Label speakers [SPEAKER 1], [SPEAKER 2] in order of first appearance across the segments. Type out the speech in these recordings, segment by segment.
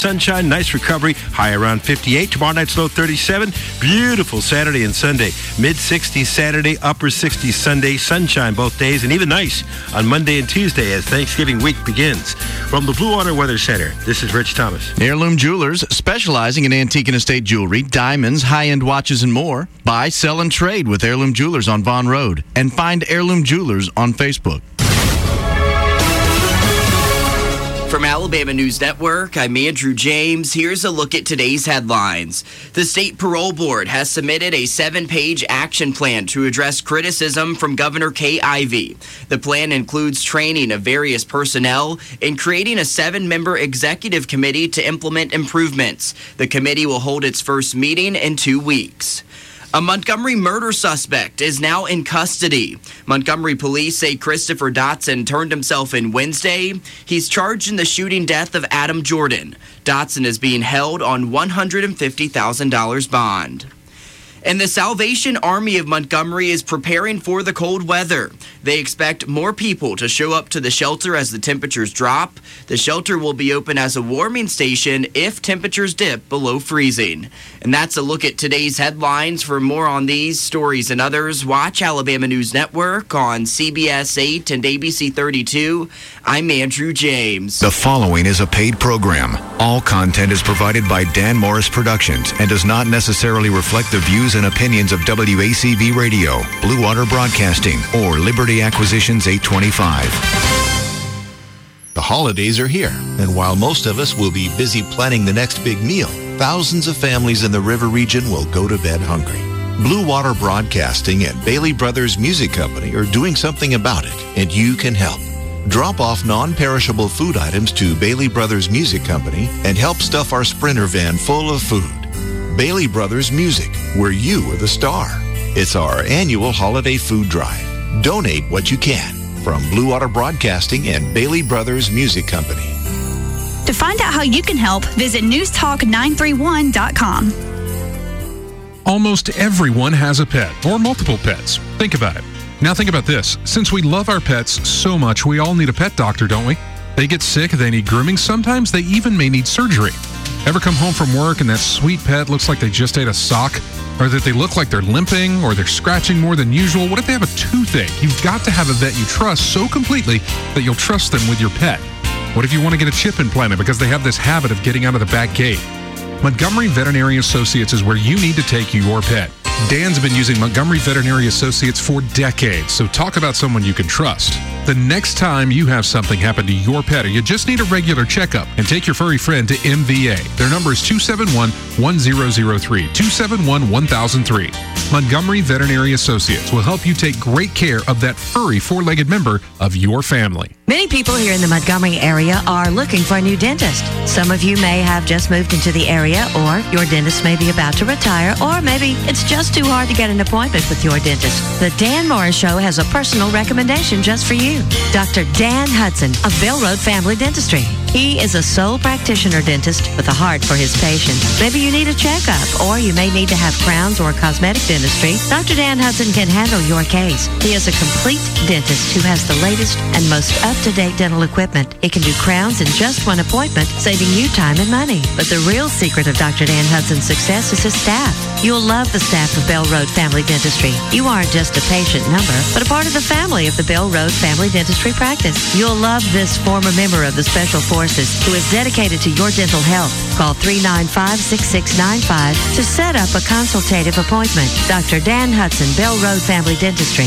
[SPEAKER 1] Sunshine, nice recovery, high around 58. Tomorrow night's low 37. Beautiful Saturday and Sunday. Mid-60s Saturday, upper 60s Sunday. Sunshine both days, and even nice on Monday and Tuesday as Thanksgiving week begins. From the Blue Water Weather Center, this is Rich Thomas.
[SPEAKER 2] Heirloom Jewelers, specializing in antique and estate jewelry, diamonds, high-end watches, and more. Buy, sell, and trade with Heirloom Jewelers on Vaughn Road. And find Heirloom Jewelers on Facebook.
[SPEAKER 3] From Alabama News Network, I'm Andrew James. Here's a look at today's headlines. The State Parole Board has submitted a 7-page action plan to address criticism from Governor Kay Ivey. The plan includes training of various personnel and creating a 7-member executive committee to implement improvements. The committee will hold its first meeting in 2 weeks. A Montgomery murder suspect is now in custody. Montgomery police say Christopher Dotson turned himself in Wednesday. He's charged in the shooting death of Adam Jordan. Dotson is being held on $150,000 bond. And the Salvation Army of Montgomery is preparing for the cold weather. They expect more people to show up to the shelter as the temperatures drop. The shelter will be open as a warming station if temperatures dip below freezing. And that's a look at today's headlines. For more on these stories and others, watch Alabama News Network on CBS 8 and ABC 32. I'm Andrew James.
[SPEAKER 4] The following is a paid program. All content is provided by Dan Morris Productions and does not necessarily reflect the views and opinions of WACV Radio, Blue Water Broadcasting, or Liberty Acquisitions 825.
[SPEAKER 5] The holidays are here, and while most of us will be busy planning the next big meal, thousands of families in the river region will go to bed hungry. Blue Water Broadcasting and Bailey Brothers Music Company are doing something about it, and you can help. Drop off non-perishable food items to Bailey Brothers Music Company and help stuff our Sprinter van full of food. Bailey Brothers Music, where you are the star. It's our annual holiday food drive. Donate what you can. From Blue Water Broadcasting and Bailey Brothers Music Company.
[SPEAKER 6] To find out how you can help, visit newstalk931.com.
[SPEAKER 7] Almost everyone has a pet or multiple pets. Think about it. Now think about this. Since we love our pets so much, we all need a pet doctor, don't we? They get sick, they need grooming. Sometimes they even may need surgery. Ever come home from work and that sweet pet looks like they just ate a sock? Or that they look like they're limping or they're scratching more than usual? What if they have a toothache? You've got to have a vet you trust so completely that you'll trust them with your pet. What if you want to get a chip implanted because they have this habit of getting out of the back gate? Montgomery Veterinary Associates is where you need to take your pet. Dan's been using Montgomery Veterinary Associates for decades, so talk about someone you can trust. The next time you have something happen to your pet or you just need a regular checkup, and take your furry friend to MVA. Their number is 271-1003, 271-1003. Montgomery Veterinary Associates will help you take great care of that furry four-legged member of your family.
[SPEAKER 8] Many people here in the Montgomery area are looking for a new dentist. Some of you may have just moved into the area, or your dentist may be about to retire, or maybe it's just too hard to get an appointment with your dentist. The Dan Morris Show has a personal recommendation just for you. Dr. Dan Hudson of Bell Road Family Dentistry. He is a sole practitioner dentist with a heart for his patients. Maybe you need a checkup, or you may need to have crowns or cosmetic dentistry. Dr. Dan Hudson can handle your case. He is a complete dentist who has the latest and most up-to-date dental equipment. He can do crowns in just one appointment, saving you time and money. But the real secret of Dr. Dan Hudson's success is his staff. You'll love the staff of Bell Road Family Dentistry. You aren't just a patient number, but a part of the family of the Bell Road Family Dentistry practice. You'll love this former member of the Special Forces who is dedicated to your dental health. Call 395-6695 to set up a consultative appointment. Dr. Dan Hudson, Bell Road Family Dentistry,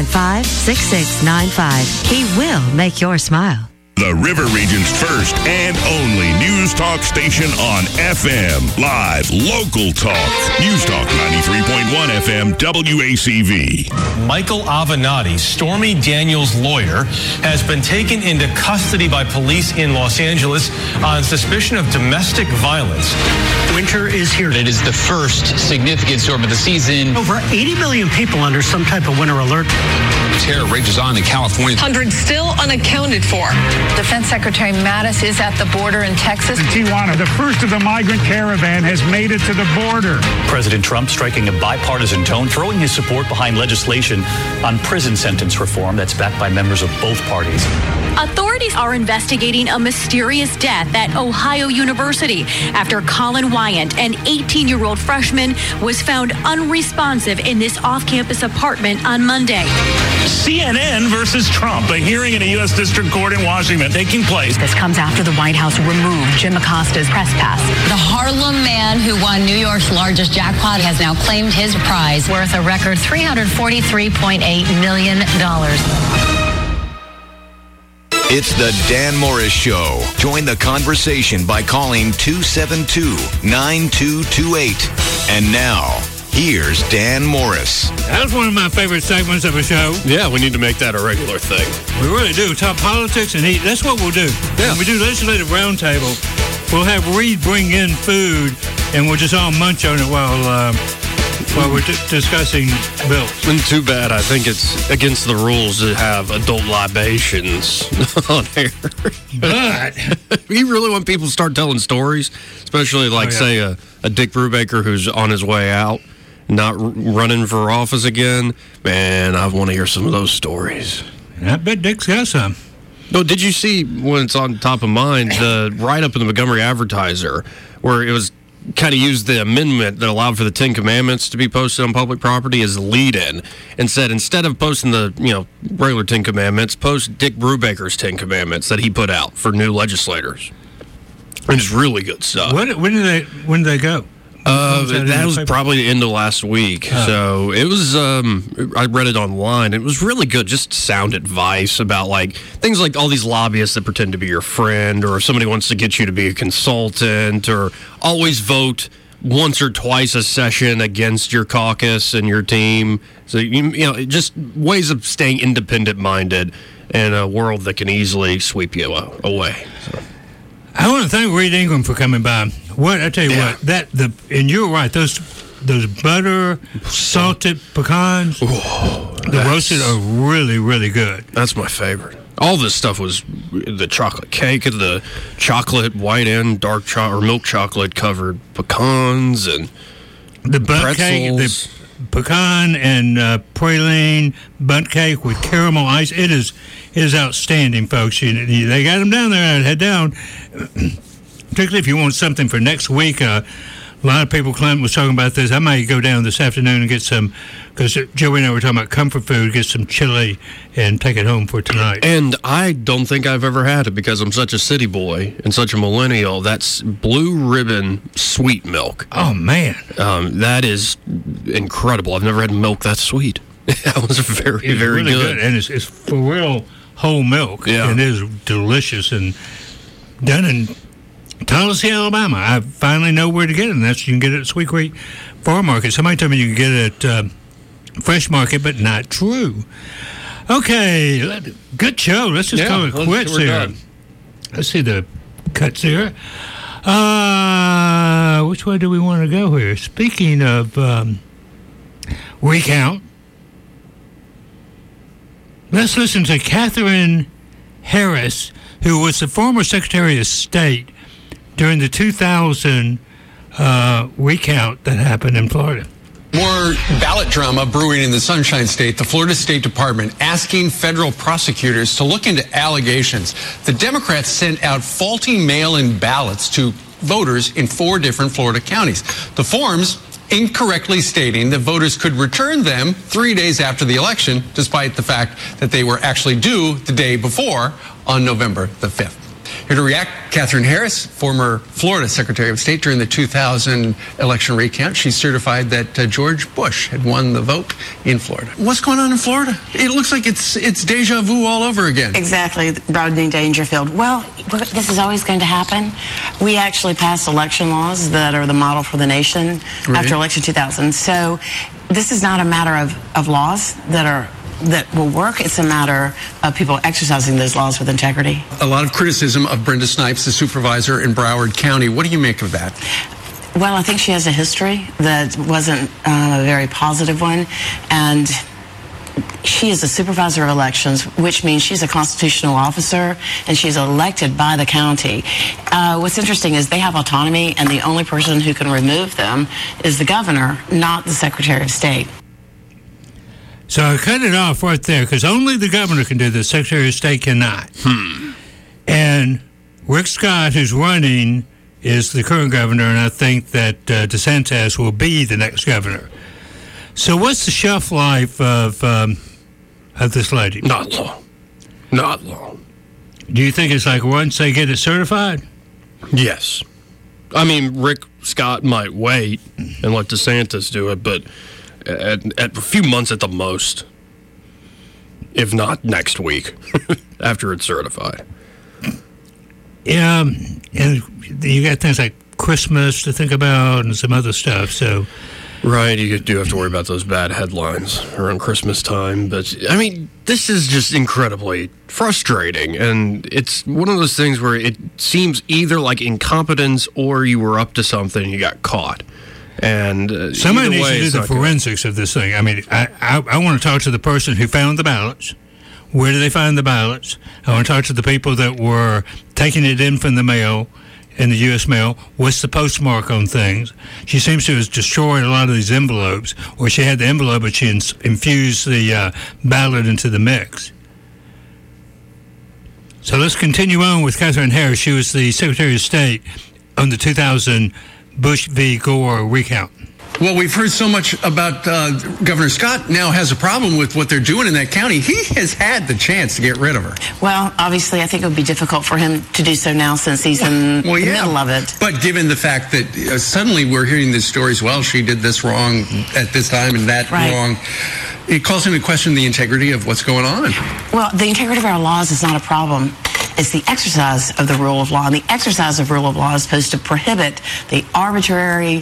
[SPEAKER 8] 395-6695. He will make your smile.
[SPEAKER 9] The River Region's first and only news talk station on FM. Live, local talk. News Talk 93.1 FM WACV.
[SPEAKER 10] Michael Avenatti, Stormy Daniels' lawyer, has been taken into custody by police in Los Angeles on suspicion of domestic violence.
[SPEAKER 11] Winter is here. It is the first significant storm of the season.
[SPEAKER 12] Over 80 million people under some type of winter alert.
[SPEAKER 11] Terror rages on in California.
[SPEAKER 13] Hundreds still unaccounted for. Defense Secretary Mattis is at the border in Texas.
[SPEAKER 14] In Tijuana, the first of the migrant caravan has made it to the border.
[SPEAKER 15] President Trump striking a bipartisan tone, throwing his support behind legislation on prison sentence reform that's backed by members of both parties.
[SPEAKER 16] Authorities are investigating a mysterious death at Ohio University after Colin Wyant, an 18-year-old freshman, was found unresponsive in this off-campus apartment on Monday.
[SPEAKER 17] CNN versus Trump, a hearing in a U.S. District Court in Washington taking place.
[SPEAKER 18] This comes after the White House removed Jim Acosta's press pass.
[SPEAKER 19] The Harlem man who won New York's largest jackpot has now claimed his prize,
[SPEAKER 18] worth a record $343.8 million.
[SPEAKER 4] It's the Dan Morris Show. Join the conversation by calling 272-9228. And now, here's Dan Morris.
[SPEAKER 20] That's one of my favorite segments of a show.
[SPEAKER 1] Yeah, we need to make that a regular thing.
[SPEAKER 20] We really do. Talk politics and eat. That's what we'll do. Yeah. When we do Legislative Roundtable, we'll have Reed bring in food, and we'll just all munch on it while we're discussing bills.
[SPEAKER 1] And too bad. I think it's against the rules to have adult libations on air.
[SPEAKER 20] But
[SPEAKER 1] you really want people to start telling stories, especially say a Dick Brubaker who's on his way out, not running for office again. Man, I want to hear some of those stories.
[SPEAKER 20] I bet Dick's got some.
[SPEAKER 1] No, did you see when it's on top of mind, the write-up in the Montgomery Advertiser, where it was kind of used the amendment that allowed for the 10 Commandments to be posted on public property as a lead-in, and said instead of posting the regular 10 Commandments, post Dick Brubaker's 10 Commandments that he put out for new legislators. And it's really good stuff.
[SPEAKER 20] When did they go?
[SPEAKER 1] That was probably the end of last week. So it was, I read it online. It was really good, just sound advice about things like all these lobbyists that pretend to be your friend, or if somebody wants to get you to be a consultant, or always vote once or twice a session against your caucus and your team. So, just ways of staying independent-minded in a world that can easily sweep you away. So.
[SPEAKER 20] I want to thank Reed Ingram for coming by. I tell you what, and you're right, those butter salted pecans, the roasted are really, really good.
[SPEAKER 1] That's my favorite. All this stuff was the chocolate cake and the chocolate white and dark chocolate or milk chocolate covered pecans and
[SPEAKER 20] the butt
[SPEAKER 1] pretzels.
[SPEAKER 20] Cake, the pecan and praline butt cake with caramel ice. It is outstanding, folks. They got them down there. Head down. Particularly if you want something for next week. A lot of people, Clint was talking about this. I might go down this afternoon and get some, because Joey and I were talking about comfort food, get some chili and take it home for tonight.
[SPEAKER 1] And I don't think I've ever had it because I'm such a city boy and such a millennial. That's Blue Ribbon sweet milk.
[SPEAKER 20] Oh, man.
[SPEAKER 1] That is incredible. I've never had milk that sweet. That was very,
[SPEAKER 20] it's
[SPEAKER 1] very
[SPEAKER 20] really
[SPEAKER 1] good.
[SPEAKER 20] And it's for real whole milk.
[SPEAKER 1] Yeah.
[SPEAKER 20] It is delicious and done in Tallahassee, Alabama. I finally know where to get it, and that's you can get it at Sweet Creek Farm Market. Somebody told me you can get it at Fresh Market, but not true. Okay, good show. Let's just call it quits here.
[SPEAKER 1] Done.
[SPEAKER 20] Let's see the cuts here. Which way do we want to go here? Speaking of recount, let's listen to Katherine Harris, who was the former Secretary of State during the 2000 recount that happened in Florida.
[SPEAKER 21] More ballot drama brewing in the Sunshine State. The Florida State Department asking federal prosecutors to look into allegations. The Democrats sent out faulty mail-in ballots to voters in 4 different Florida counties. The forms incorrectly stating that voters could return them 3 days after the election, despite the fact that they were actually due the day before on November the 5th. Here to react, Katherine Harris, former Florida Secretary of State during the 2000 election recount. She certified that George Bush had won the vote in Florida. What's going on in Florida? It looks like it's deja vu all over again.
[SPEAKER 22] Exactly, Rodney Dangerfield. Well, this is always going to happen. We actually passed election laws that are the model for the nation after election 2000. So this is not a matter of laws that will work. It's a matter of people exercising those laws with integrity.
[SPEAKER 21] A lot of criticism of Brenda Snipes, the supervisor in Broward County. What do you make of that?
[SPEAKER 22] Well, I think she has a history that wasn't a very positive one, and she is a supervisor of elections, which means she's a constitutional officer, and she's elected by the county. What's interesting is they have autonomy, and the only person who can remove them is the governor, not the Secretary of State.
[SPEAKER 20] So I cut it off right there because only the governor can do this. Secretary of State cannot. And Rick Scott, who's running, is the current governor, and I think that DeSantis will be the next governor. So what's the shelf life of this lady?
[SPEAKER 2] Not long. Not long.
[SPEAKER 20] Do you think it's like once they get it certified?
[SPEAKER 2] Yes. I mean, Rick Scott might wait and let DeSantis do it, but at a few months at the most, if not next week, after it's certified.
[SPEAKER 20] Yeah, and you got things like Christmas to think about and some other stuff, so...
[SPEAKER 2] Right, you do have to worry about those bad headlines around Christmas time, but, I mean, this is just incredibly frustrating, and it's one of those things where it seems either like incompetence or you were up to something and you got caught. And
[SPEAKER 20] somebody needs to do the forensics of this thing. I mean, I want to talk to the person who found the ballots. Where did they find the ballots? I want to talk to the people that were taking it in from the mail, in the U.S. mail. What's the postmark on things? She seems to have destroyed a lot of these envelopes, or she had the envelope, but she infused the ballot into the mix. So let's continue on with Katherine Harris. She was the Secretary of State on the 2000 Bush v. Gore recount.
[SPEAKER 21] Well, we've heard so much about Governor Scott now has a problem with what they're doing in that county. He has had the chance to get rid of her.
[SPEAKER 22] Well, obviously, I think it would be difficult for him to do so now since he's in the middle of it.
[SPEAKER 21] But given the fact that suddenly we're hearing these stories, well, she did this wrong at this time and that wrong, it calls into question the integrity of what's going on.
[SPEAKER 22] Well, the integrity of our laws is not a problem. It's the exercise of the rule of law. And the exercise of rule of law is supposed to prohibit the arbitrary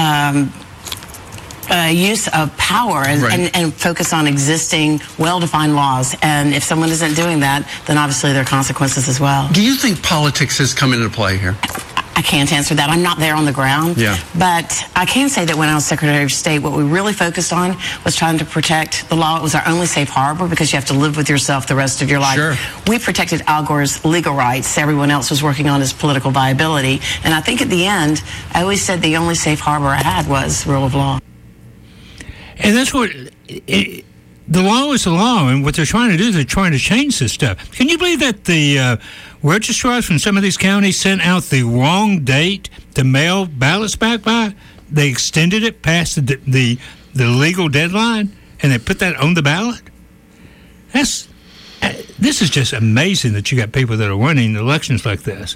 [SPEAKER 22] use of power and focus on existing, well-defined laws. And if someone isn't doing that, then obviously there are consequences as well.
[SPEAKER 21] Do you think politics has come into play here?
[SPEAKER 22] I can't answer that. I'm not there on the ground. But I can say that when I was Secretary of State, what we really focused on was trying to protect the law. It was our only safe harbor because you have to live with yourself the rest of your life. We protected Al Gore's legal rights. Everyone else was working on his political viability. And I think at the end, I always said the only safe harbor I had was rule of law.
[SPEAKER 20] And that's what... the law is the law, and what they're trying to do is they're trying to change this stuff. Can you believe that the registrars from some of these counties sent out the wrong date to mail ballots back by? They extended it past the legal deadline, and they put that on the ballot? This is just amazing that you got people that are winning elections like this.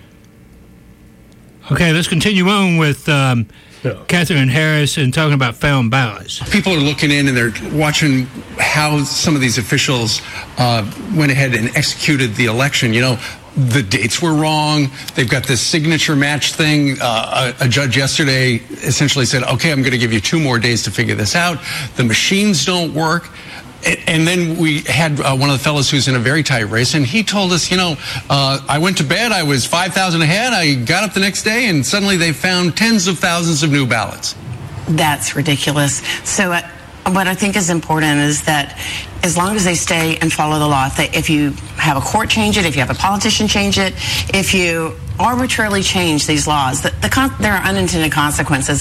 [SPEAKER 20] Okay, let's continue on with... Katherine Harris and talking about found ballots.
[SPEAKER 21] People are looking in and they're watching how some of these officials went ahead and executed the election. You know, the dates were wrong. They've got this signature match thing. A judge yesterday essentially said, okay, I'm going to give you 2 more days to figure this out. The machines don't work. And then we had one of the fellows who's in a very tight race, and he told us, you know, I went to bed, I was 5,000 ahead, I got up the next day, and suddenly they found tens of thousands of new ballots.
[SPEAKER 22] That's ridiculous. So what I think is important is that as long as they stay and follow the law, if you have a court change it, if you have a politician change it, if you arbitrarily change these laws, there are unintended consequences.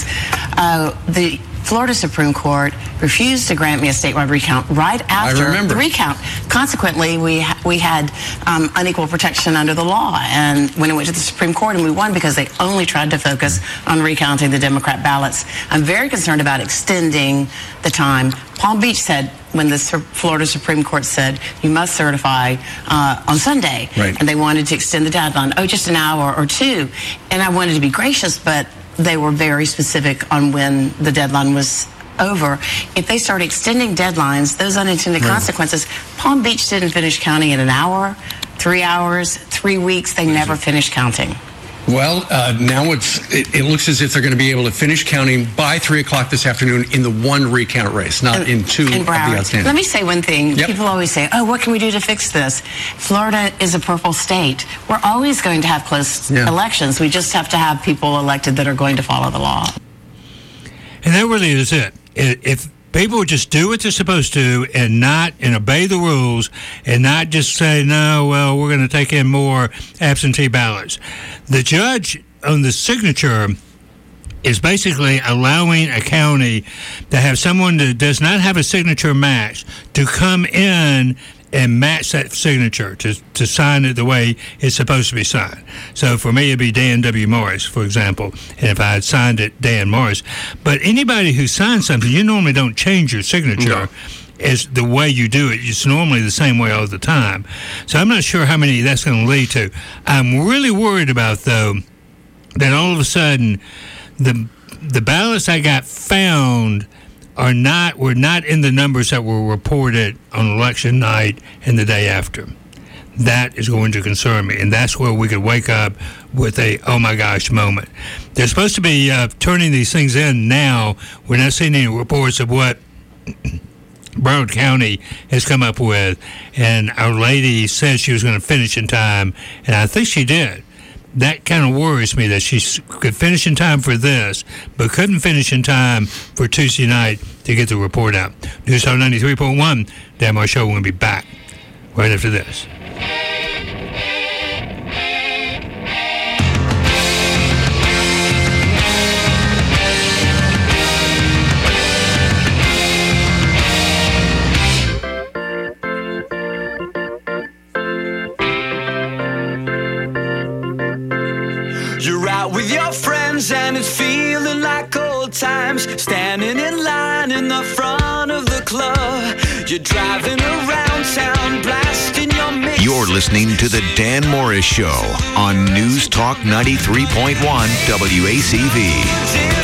[SPEAKER 22] The Florida Supreme Court refused to grant me a statewide recount right after the recount. Consequently, we had unequal protection under the law. And when it went to the Supreme Court, and we won because they only tried to focus on recounting the Democrat ballots. I'm very concerned about extending the time. Palm Beach said, when the Florida Supreme Court said, you must certify on Sunday. And they wanted to extend the deadline, just an hour or 2. And I wanted to be gracious, but they were very specific on when the deadline was over. If they start extending deadlines, those unintended consequences, Palm Beach didn't finish counting in an hour, 3 hours, 3 weeks. They never finished counting.
[SPEAKER 21] Well, now it looks as if they're going to be able to finish counting by 3 o'clock this afternoon in the 1 recount race, not in 2 of the outstanding.
[SPEAKER 22] Let me say one thing. People always say, what can we do to fix this? Florida is a purple state. We're always going to have close elections. We just have to have people elected that are going to follow the law.
[SPEAKER 20] And that really is it. If people would just do what they're supposed to and obey the rules and not just say, no, well, we're going to take in more absentee ballots. The judge on the signature is basically allowing a county to have someone that does not have a signature match to come in and match that signature to sign it the way it's supposed to be signed. So for me, it'd be Dan W. Morris, for example, and if I had signed it, Dan Morris. But anybody who signs something, you normally don't change your signature as the way you do it. It's normally the same way all the time. So I'm not sure how many that's going to lead to. I'm really worried about, though, that all of a sudden the ballots I got found were not in the numbers that were reported on election night and the day after. That is going to concern me, and that's where we could wake up with a oh my gosh moment. They're supposed to be turning these things in now. We're not seeing any reports of what Broward County has come up with, and Our Lady said she was going to finish in time, and I think she did. That kind of worries me that she could finish in time for this, but couldn't finish in time for Tuesday night to get the report out. News Talk 93.1, Dan Morris Show will be back right after this.
[SPEAKER 3] You're out with your friends and it's feeling like old times. Standing in line in the front of the club. You're driving around town, blasting your mix.
[SPEAKER 4] You're listening to The Dan Morris Show on News Talk 93.1 WACV.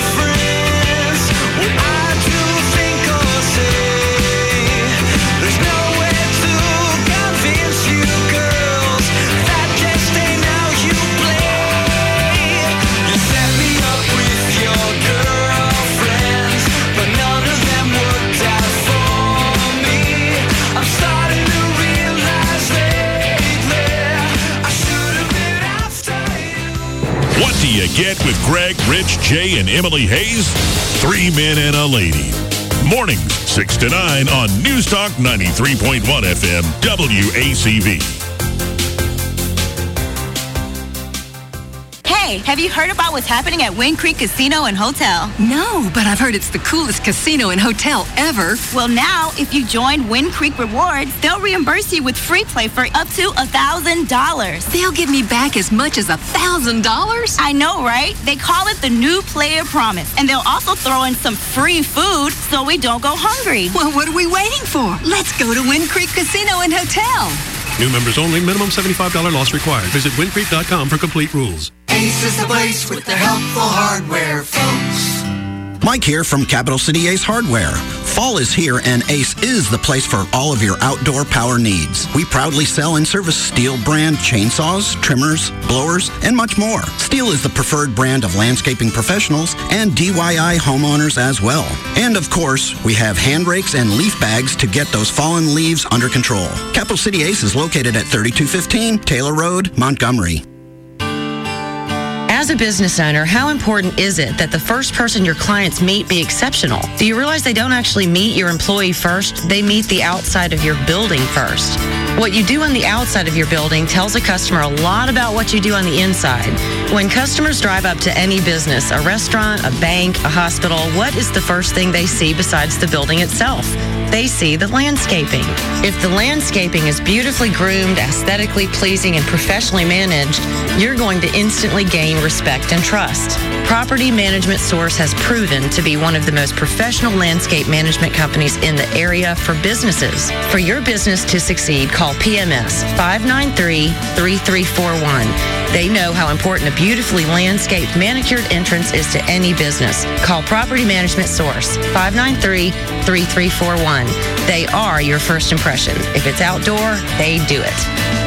[SPEAKER 9] What do you get with Greg, Rich, Jay, and Emily Hayes? 3 men and a lady. Mornings, 6 to 9 on News Talk 93.1 FM, WACV.
[SPEAKER 5] Hey, have you heard about what's happening at Wind Creek Casino and Hotel?
[SPEAKER 23] No, but I've heard it's the coolest casino and hotel ever.
[SPEAKER 5] Well, now, if you join Wind Creek Rewards, they'll reimburse you with free play for up to $1,000.
[SPEAKER 23] They'll give me back as much as $1,000?
[SPEAKER 5] I know, right? They call it the New Player Promise, and they'll also throw in some free food so we don't go hungry.
[SPEAKER 23] Well, what are we waiting for? Let's go to Wind Creek Casino and Hotel.
[SPEAKER 24] New members only. Minimum $75 loss required. Visit windcreek.com for complete rules.
[SPEAKER 25] Ace is the place with the helpful hardware, folks.
[SPEAKER 26] Mike here from Capital City Ace Hardware. Fall is here and Ace is the place for all of your outdoor power needs. We proudly sell and service Stihl brand chainsaws, trimmers, blowers, and much more. Stihl is the preferred brand of landscaping professionals and DIY homeowners as well. And of course, we have hand rakes and leaf bags to get those fallen leaves under control. Capital City Ace is located at 3215 Taylor Road, Montgomery.
[SPEAKER 8] As a business owner, how important is it that the first person your clients meet be exceptional? Do you realize they don't actually meet your employee first? They meet the outside of your building first. What you do on the outside of your building tells a customer a lot about what you do on the inside. When customers drive up to any business, a restaurant, a bank, a hospital, what is the first thing they see besides the building itself? They see the landscaping. If the landscaping is beautifully groomed, aesthetically pleasing, and professionally managed, you're going to instantly gain respect and trust. Property Management Source has proven to be one of the most professional landscape management companies in the area for businesses. For your business to succeed, call PMS 593-3341. They know how important a beautifully landscaped, manicured entrance is to any business. Call Property Management Source 593-3341. They are your first impression. If it's outdoor, they do it.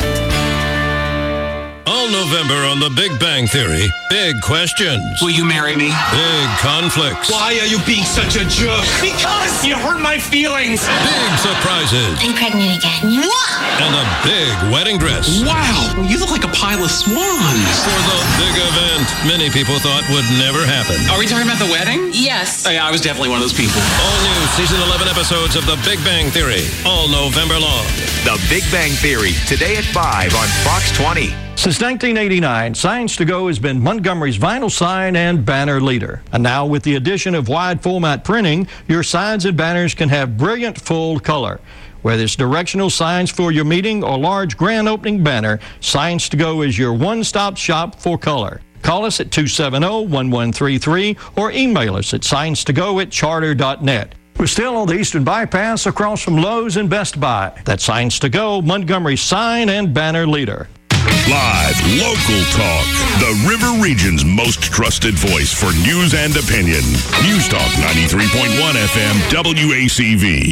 [SPEAKER 27] All November on The Big Bang Theory, big questions.
[SPEAKER 28] Will you marry me?
[SPEAKER 27] Big conflicts.
[SPEAKER 28] Why are you being such a jerk? Because you hurt my feelings.
[SPEAKER 27] Big surprises.
[SPEAKER 29] I'm pregnant again.
[SPEAKER 28] What?
[SPEAKER 27] And a big wedding dress.
[SPEAKER 28] Wow, you look like a pile of swans.
[SPEAKER 27] For the big event many people thought would never happen.
[SPEAKER 28] Are we talking about the wedding?
[SPEAKER 29] Yes.
[SPEAKER 28] Yeah, I was definitely one of those people.
[SPEAKER 27] All new season 11 episodes of The Big Bang Theory, all November long.
[SPEAKER 4] The Big Bang Theory, today at 5 on Fox 20.
[SPEAKER 6] Since 1989, Signs to Go has been Montgomery's vinyl sign and banner leader. And now with the addition of wide format printing, your signs and banners can have brilliant full color. Whether it's directional signs for your meeting or large grand opening banner, Signs to Go is your one-stop shop for color. Call us at 270-1133 or email us at signstogo@charter.net. We're still on the Eastern Bypass across from Lowe's and Best Buy. That's Signs to Go, Montgomery's sign and banner leader.
[SPEAKER 9] Live, local talk. The River Region's most trusted voice for news and opinion. News Talk 93.1 FM WACV.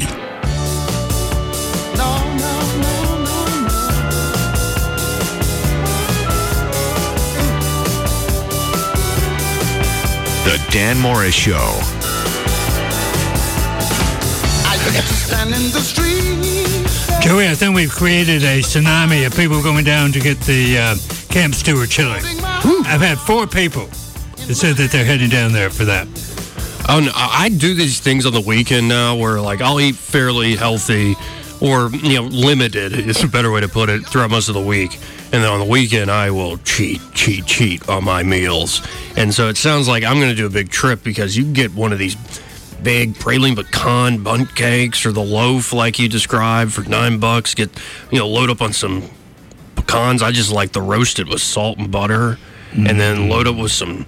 [SPEAKER 4] The Dan Morris Show.
[SPEAKER 20] Joey, I think we've created a tsunami of people going down to get the Camp Stewart chili. I've had 4 people that said that they're heading down there for that.
[SPEAKER 2] Oh, no, I do these things on the weekend now where, like, I'll eat fairly healthy or, limited is a better way to put it throughout most of the week. And then on the weekend, I will cheat on my meals. And so it sounds like I'm going to do a big trip because you can get one of these big praline pecan bundt cakes or the loaf like you described for $9. Get, load up on some pecans. I just like the roasted with salt and butter. And then load up with some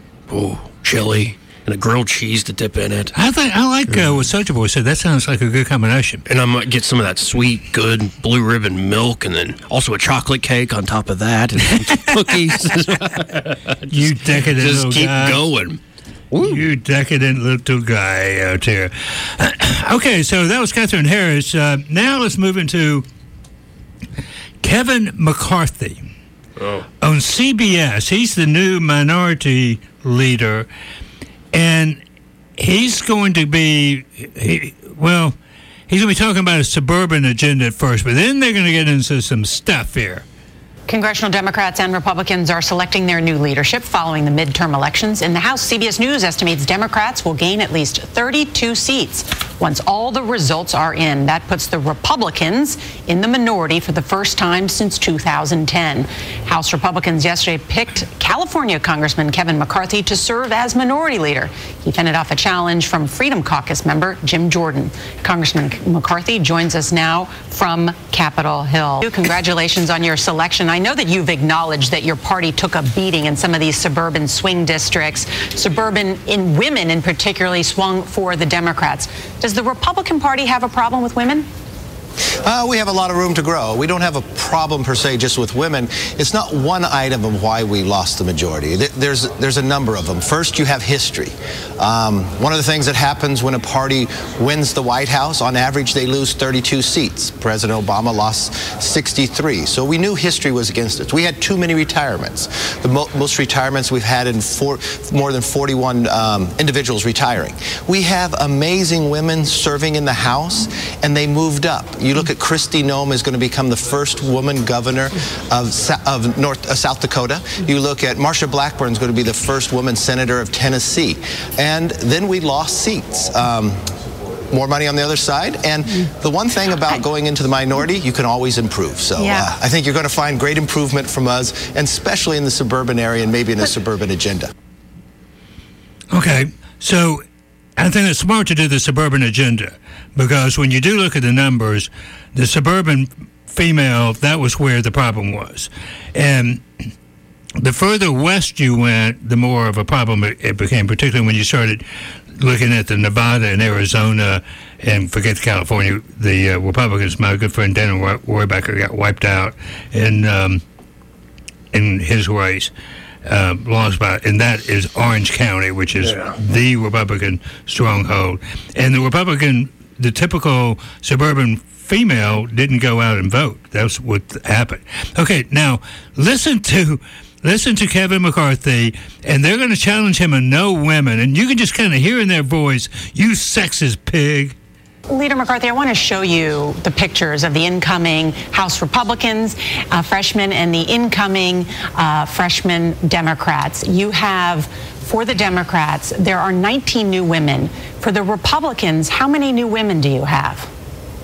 [SPEAKER 2] chili and a grilled cheese to dip in it.
[SPEAKER 20] I like what Soulja Boy said. That sounds like a good combination.
[SPEAKER 2] And I might get some of that sweet, good blue ribbon milk, and then also a chocolate cake on top of that, and some cookies.
[SPEAKER 20] You decadent
[SPEAKER 2] just
[SPEAKER 20] little
[SPEAKER 2] keep
[SPEAKER 20] guy.
[SPEAKER 2] going.
[SPEAKER 20] You decadent little guy out here. Okay, so that was Catherine Harris. Now let's move into Kevin McCarthy. On CBS. He's the new minority leader. And he's going to be, he's going to be talking about a suburban agenda at first, but then they're going to get into some stuff here.
[SPEAKER 18] Congressional Democrats and Republicans are selecting their new leadership following the midterm elections. In the House, CBS News estimates Democrats will gain at least 32 seats once all the results are in. That puts the Republicans in the minority for the first time since 2010. House Republicans yesterday picked California Congressman Kevin McCarthy to serve as minority leader. He fended off a challenge from Freedom Caucus member Jim Jordan. Congressman McCarthy joins us now from Capitol Hill. Congratulations on your selection. I know that you've acknowledged that your party took a beating in some of these suburban swing districts. Suburban women in particularly swung for the Democrats. Does the Republican Party have a problem with women?
[SPEAKER 7] We have a lot of room to grow. We don't have a problem per se just with women. It's not one item of why we lost the majority. There's a number of them. First, you have history. One of the things that happens when a party wins the White House, on average, they lose 32 seats. President Obama lost 63. So we knew history was against us. We had too many retirements. The most retirements we've had in more than 41 individuals retiring. We have amazing women serving in the House, and they moved up. You look at Kristi Noem is going to become the first woman governor of South Dakota. You look at Marsha Blackburn is going to be the first woman senator of Tennessee. And then we lost seats. More money on the other side. And the one thing about going into the minority, you can always improve. So I think you're going to find great improvement from us, and especially in the suburban area and maybe in a suburban agenda.
[SPEAKER 20] Okay, so I think it's smart to do the suburban agenda, because when you do look at the numbers, the suburban female, that was where the problem was. And the further west you went, the more of a problem it became, particularly when you started looking at the Nevada and Arizona, and forget California. The Republicans, my good friend Daniel Rohrabacher got wiped out in his race. Lost by, and that is Orange County, which is the Republican stronghold. And the typical suburban female didn't go out and vote. That's what happened. Okay, now listen to Kevin McCarthy, and they're going to challenge him on no women, and you can just kind of hear in their voice, "You sexist pig."
[SPEAKER 18] Leader McCarthy, I want to show you the pictures of the incoming House Republicans, freshmen, and the incoming freshman Democrats. You have, for the Democrats, there are 19 new women. For the Republicans, how many new women do you have?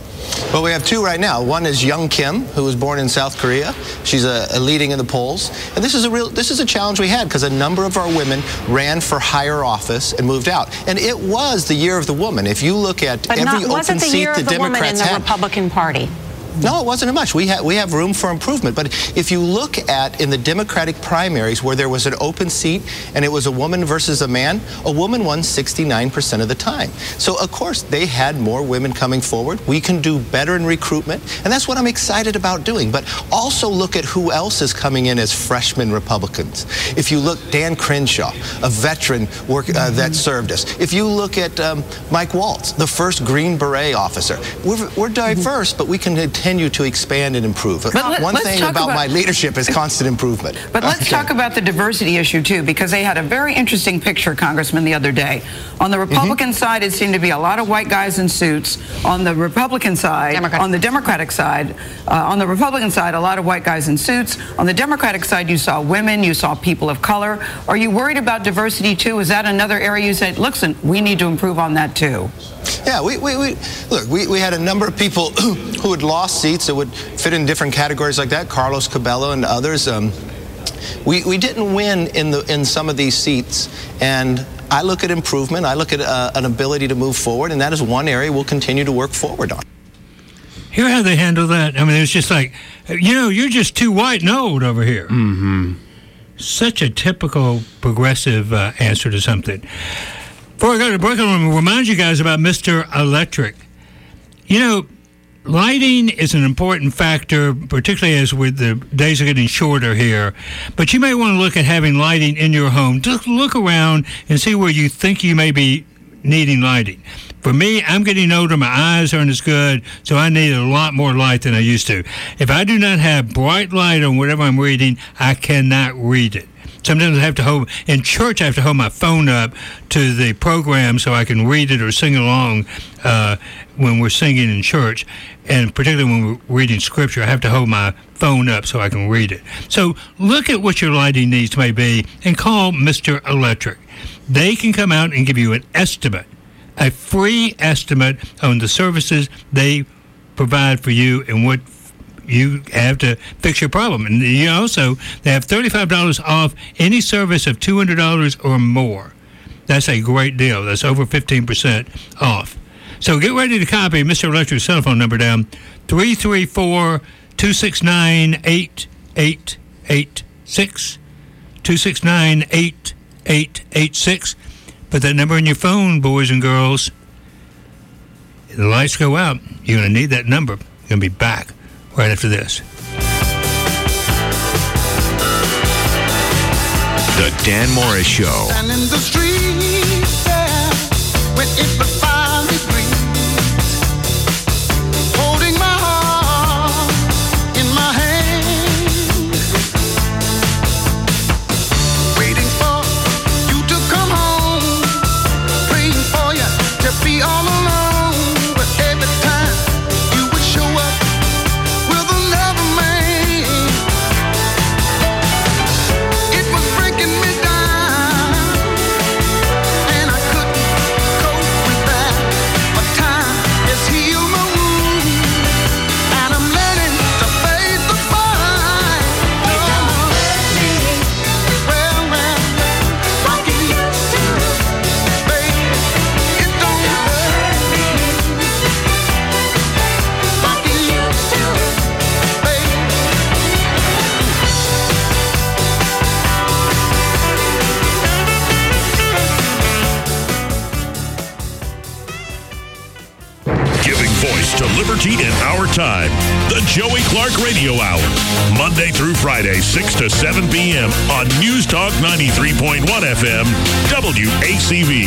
[SPEAKER 7] Well, we have two right now. One is Young Kim, who was born in South Korea. She's leading in the polls. And this is a challenge we had because a number of our women ran for higher office and moved out. And it was the year of the woman. If you look at every open seat the Democrats had.
[SPEAKER 18] The Republican Party.
[SPEAKER 7] No, it wasn't much. We have room for improvement. But if you look at in the Democratic primaries where there was an open seat and it was a woman versus a man, a woman won 69% of the time. So, of course, they had more women coming forward. We can do better in recruitment, and that's what I'm excited about doing. But also look at who else is coming in as freshman Republicans. If you look, Dan Crenshaw, a veteran that served us. If you look at Mike Waltz, the first Green Beret officer. We're diverse, but we can continue to expand and improve. One thing about my leadership is constant improvement.
[SPEAKER 10] But let's talk about the diversity issue, too, because they had a very interesting picture, Congressman, the other day. On the Republican side, it seemed to be a lot of white guys in suits. On the Republican side, on the Democratic side, on the Republican side, a lot of white guys in suits. On the Democratic side, you saw women, you saw people of color. Are you worried about diversity, too? Is that another area you said, listen, we need to improve on that, too?
[SPEAKER 7] Yeah, we had a number of people who had lost seats that would fit in different categories like that. Carlos Cabello and others. We didn't win in some of these seats, and I look at improvement. I look at an ability to move forward, and that is one area we'll continue to work forward on.
[SPEAKER 20] Hear how they handle that? I mean, it's just like, you're just too white and old over here. Mm-hmm. Such a typical progressive answer to something. Before I go to break, I want to remind you guys about Mr. Electric. Lighting is an important factor, particularly as the days are getting shorter here. But you may want to look at having lighting in your home. Just look around and see where you think you may be needing lighting. For me, I'm getting older. My eyes aren't as good, so I need a lot more light than I used to. If I do not have bright light on whatever I'm reading, I cannot read it. Sometimes I have to hold my phone up to the program so I can read it or sing along when we're singing in church. And particularly when we're reading scripture, I have to hold my phone up so I can read it. So look at what your lighting needs may be and call Mr. Electric. They can come out and give you an estimate, a free estimate on the services they provide for you and what you have to fix your problem. And they have $35 off any service of $200 or more. That's a great deal. That's over 15% off. So get ready to copy Mr. Electric's cell phone number down, 334-269-8886, 269-8886. Put that number in your phone, boys and girls. The lights go out. You're going to need that number. You're going to be back right after this.
[SPEAKER 4] The Dan Morris Show.
[SPEAKER 25] And in the street there, when it was 5 degrees, holding my heart in my hand, waiting for you to come home, praying for you to be all alone. But every time you would show up with another man, it was breaking me down, and I couldn't cope with that. But time has healed my wound, and I'm learning to face the fight. Well, like it used to, baby, it don't hurt me like it used to, baby.
[SPEAKER 9] Giving voice to liberty in our time. The Joey Clark Radio Hour. Monday through Friday, 6 to 7 p.m. on News Talk 93.1 FM, WACV.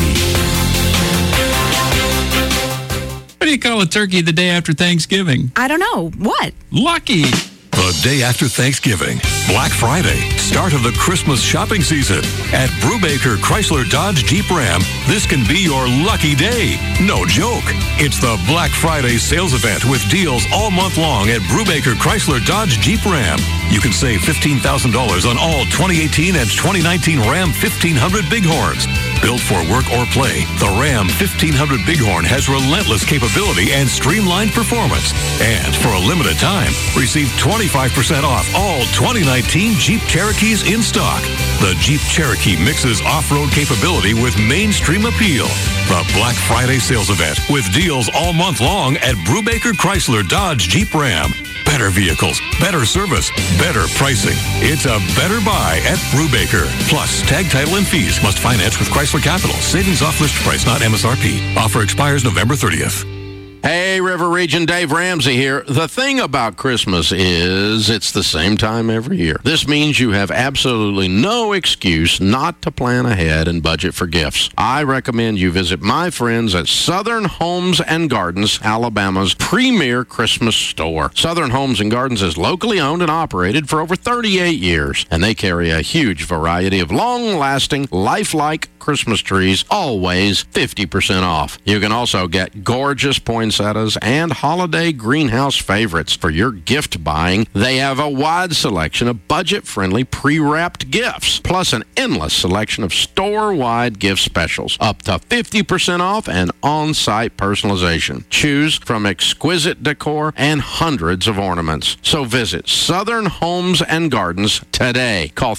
[SPEAKER 11] What do you call a turkey the day after Thanksgiving?
[SPEAKER 12] I don't know. What?
[SPEAKER 11] Lucky.
[SPEAKER 13] The day after Thanksgiving, Black Friday, start of the Christmas shopping season. At Brubaker Chrysler Dodge Jeep Ram, this can be your lucky day. No joke. It's the Black Friday sales event with deals all month long at Brubaker Chrysler Dodge Jeep Ram. You can save $15,000 on all 2018 and 2019 Ram 1500 Bighorns. Built for work or play, the Ram 1500 Bighorn has relentless capability and streamlined performance. And for a limited time, receive 25% off all 2019 Jeep Cherokees in stock. The Jeep Cherokee mixes off-road capability with mainstream appeal. The Black Friday sales event with deals all month long at Brubaker Chrysler Dodge Jeep Ram. Better vehicles, better service, better pricing. It's a better buy at Brubaker. Plus, tag title and fees must finance with Chrysler Capital. Savings off list price, not MSRP. Offer expires November 30th.
[SPEAKER 1] Hey, River Region, Dave Ramsey here. The thing about Christmas is it's the same time every year. This means you have absolutely no excuse not to plan ahead and budget for gifts. I recommend you visit my friends at Southern Homes and Gardens, Alabama's premier Christmas store. Southern Homes and Gardens is locally owned and operated for over 38 years, and they carry a huge variety of long-lasting, lifelike Christmas trees, always 50% off. You can also get gorgeous poinsettias and holiday greenhouse favorites for your gift buying. They have a wide selection of budget-friendly pre-wrapped gifts, plus an endless selection of store-wide gift specials, up to 50% off and on-site personalization. Choose from exquisite decor and hundreds of ornaments. So visit Southern Homes and Gardens today. Call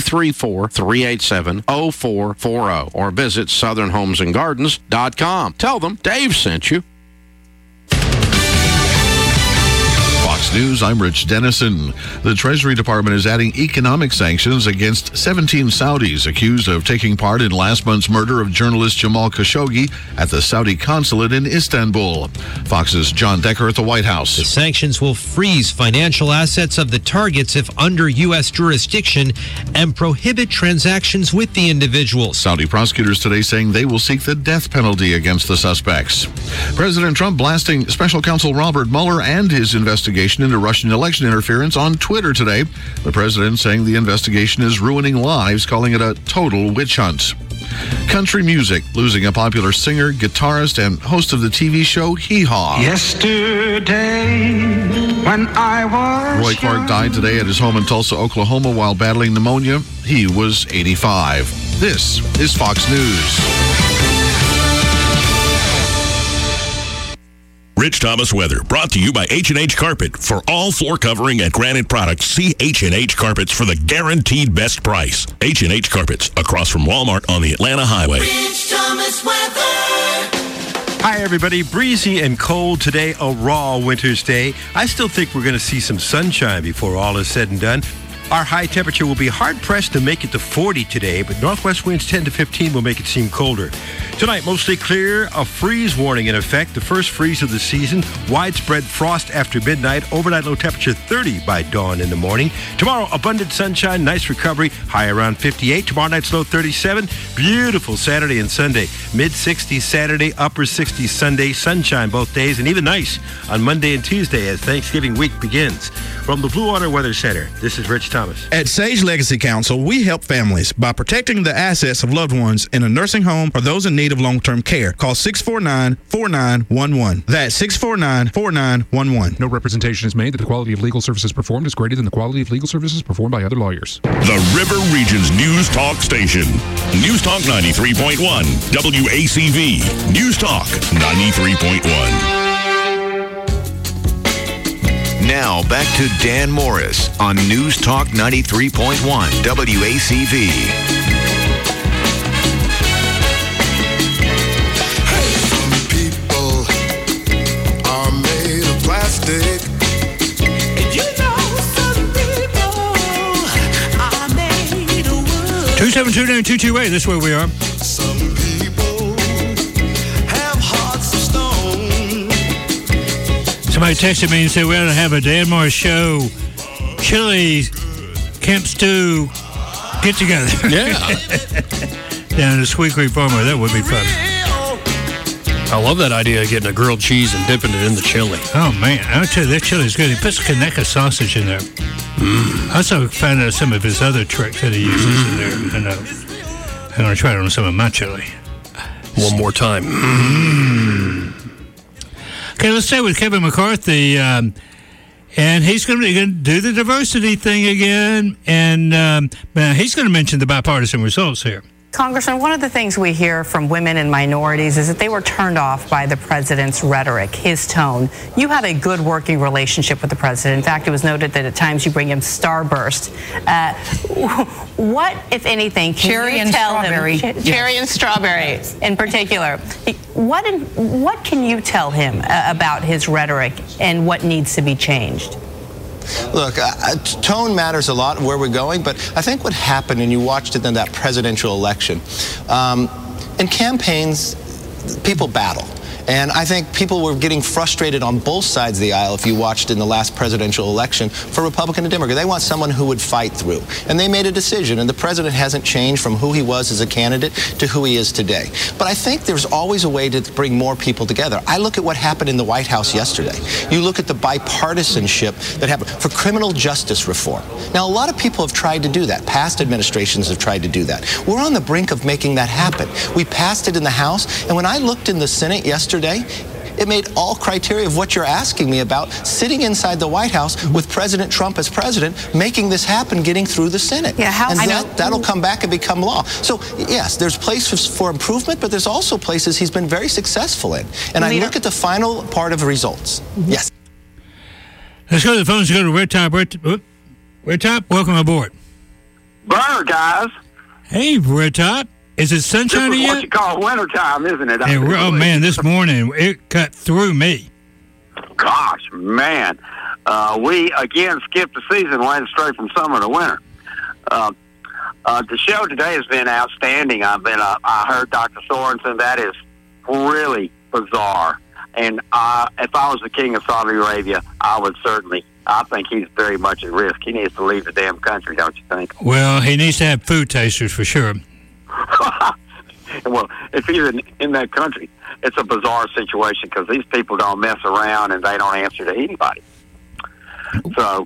[SPEAKER 1] 334-387-0440 or visit southernhomesandgardens.com. Tell them Dave sent you.
[SPEAKER 12] Fox News, I'm Rich Dennison. The Treasury Department is adding economic sanctions against 17 Saudis accused of taking part in last month's murder of journalist Jamal Khashoggi at the Saudi consulate in Istanbul. Fox's John Decker at the White House.
[SPEAKER 14] The sanctions will freeze financial assets of the targets if under U.S. jurisdiction and prohibit transactions with the individuals.
[SPEAKER 12] Saudi prosecutors today saying they will seek the death penalty against the suspects. President Trump blasting Special Counsel Robert Mueller and his investigation into Russian election interference on Twitter today. The president saying the investigation is ruining lives, calling it a total witch hunt. Country music, losing a popular singer, guitarist, and host of the TV show Hee Haw.
[SPEAKER 25] Yesterday, when I was
[SPEAKER 12] Roy Clark died today at his home in Tulsa, Oklahoma, while battling pneumonia. He was 85. This is Fox News.
[SPEAKER 9] Rich Thomas weather, brought to you by H&H Carpet. For all floor covering and granite products, see H&H Carpets for the guaranteed best price. H&H Carpets, across from Walmart on the Atlanta Highway.
[SPEAKER 25] Rich Thomas weather.
[SPEAKER 15] Hi, everybody. Breezy and cold today, a raw winter's day. I still think we're going to see some sunshine before all is said and done. Our high temperature will be hard-pressed to make it to 40 today, but northwest winds 10 to 15 will make it seem colder. Tonight, mostly clear, a freeze warning in effect, the first freeze of the season, widespread frost after midnight, overnight low temperature 30 by dawn in the morning. Tomorrow, abundant sunshine, nice recovery, high around 58. Tomorrow night's low 37. Beautiful Saturday and Sunday. Mid-60s Saturday, upper 60s Sunday, sunshine both days, and even nice on Monday and Tuesday as Thanksgiving week begins. From the Blue Water Weather Center, this is Rich Thomas.
[SPEAKER 16] At Sage Legacy Council, we help families by protecting the assets of loved ones in a nursing home or those in need of long-term care. Call 649-4911. That's 649-4911.
[SPEAKER 17] No representation is made that the quality of legal services performed is greater than the quality of legal services performed by other lawyers.
[SPEAKER 9] The River Region's News Talk station. News Talk 93.1. WACV. News Talk 93.1.
[SPEAKER 4] Now, back to Dan Morris on News Talk 93.1 WACV.
[SPEAKER 25] Hey, some people are made of plastic. And you know some people are made of wood.
[SPEAKER 20] 272-9228, that's where we are.
[SPEAKER 25] Some people have hearts of stone.
[SPEAKER 20] Somebody texted me and said we ought to have a Dan Morris show, chili, camp stew, get together.
[SPEAKER 2] Yeah.
[SPEAKER 20] Down at Sweet Creek Farmer. That would be fun.
[SPEAKER 2] I love that idea of getting a grilled cheese and dipping it in the chili.
[SPEAKER 20] Oh, man. I'll tell you, that chili is good. He puts Kaneka sausage in there. I also found out some of his other tricks that he uses in there. And I'm going to try it on some of my chili.
[SPEAKER 2] One more time.
[SPEAKER 20] Okay, let's stay with Kevin McCarthy. And he's going to do the diversity thing again. And he's going to mention the bipartisan results here.
[SPEAKER 3] Congressman, one of the things we hear from women and minorities is that they were turned off by the president's rhetoric, his tone. You have a good working relationship with the president. In fact, it was noted that at times you bring him starburst. What, if anything, can
[SPEAKER 10] Cherry
[SPEAKER 3] you
[SPEAKER 10] and
[SPEAKER 3] tell
[SPEAKER 10] strawberry.
[SPEAKER 3] him? Cherry and strawberry, in particular. What can you tell him about his rhetoric and what needs to be changed?
[SPEAKER 7] Look, tone matters a lot where we're going, but I think what happened, and you watched it in that presidential election, in campaigns, people battle. And I think people were getting frustrated on both sides of the aisle, if you watched in the last presidential election, for Republican and Democrat. They want someone who would fight through. And they made a decision, and the president hasn't changed from who he was as a candidate to who he is today. But I think there's always a way to bring more people together. I look at what happened in the White House yesterday. You look at the bipartisanship that happened for criminal justice reform. Now, a lot of people have tried to do that. Past administrations have tried to do that. We're on the brink of making that happen. We passed it in the House, and when I looked in the Senate yesterday, it made all criteria of what you're asking me about, sitting inside the White House with President Trump as president, making this happen, getting through the Senate.
[SPEAKER 3] Yeah,
[SPEAKER 7] and that'll come back and become law. So, yes, there's places for improvement, but there's also places he's been very successful in. And I look at the final part of the results. Yes.
[SPEAKER 20] Let's go to the phones. Go to Red Top. Red Top, welcome aboard.
[SPEAKER 5] Burner, guys.
[SPEAKER 20] Hey, Red Top. Is it sunshiny
[SPEAKER 5] This is
[SPEAKER 20] yet?
[SPEAKER 5] what you call wintertime, isn't it?
[SPEAKER 20] Hey, oh, man, this morning, it cut through me.
[SPEAKER 5] Gosh, man. We, again, skipped the season, went straight from summer to winter. The show today has been outstanding. I heard Dr. Sorensen. That is really bizarre. And if I was the king of Saudi Arabia, I think he's very much at risk. He needs to leave the damn country, don't you think?
[SPEAKER 20] Well, he needs to have food tasters for sure.
[SPEAKER 5] Well, if he's in that country, it's a bizarre situation because these people don't mess around and they don't answer to anybody. So,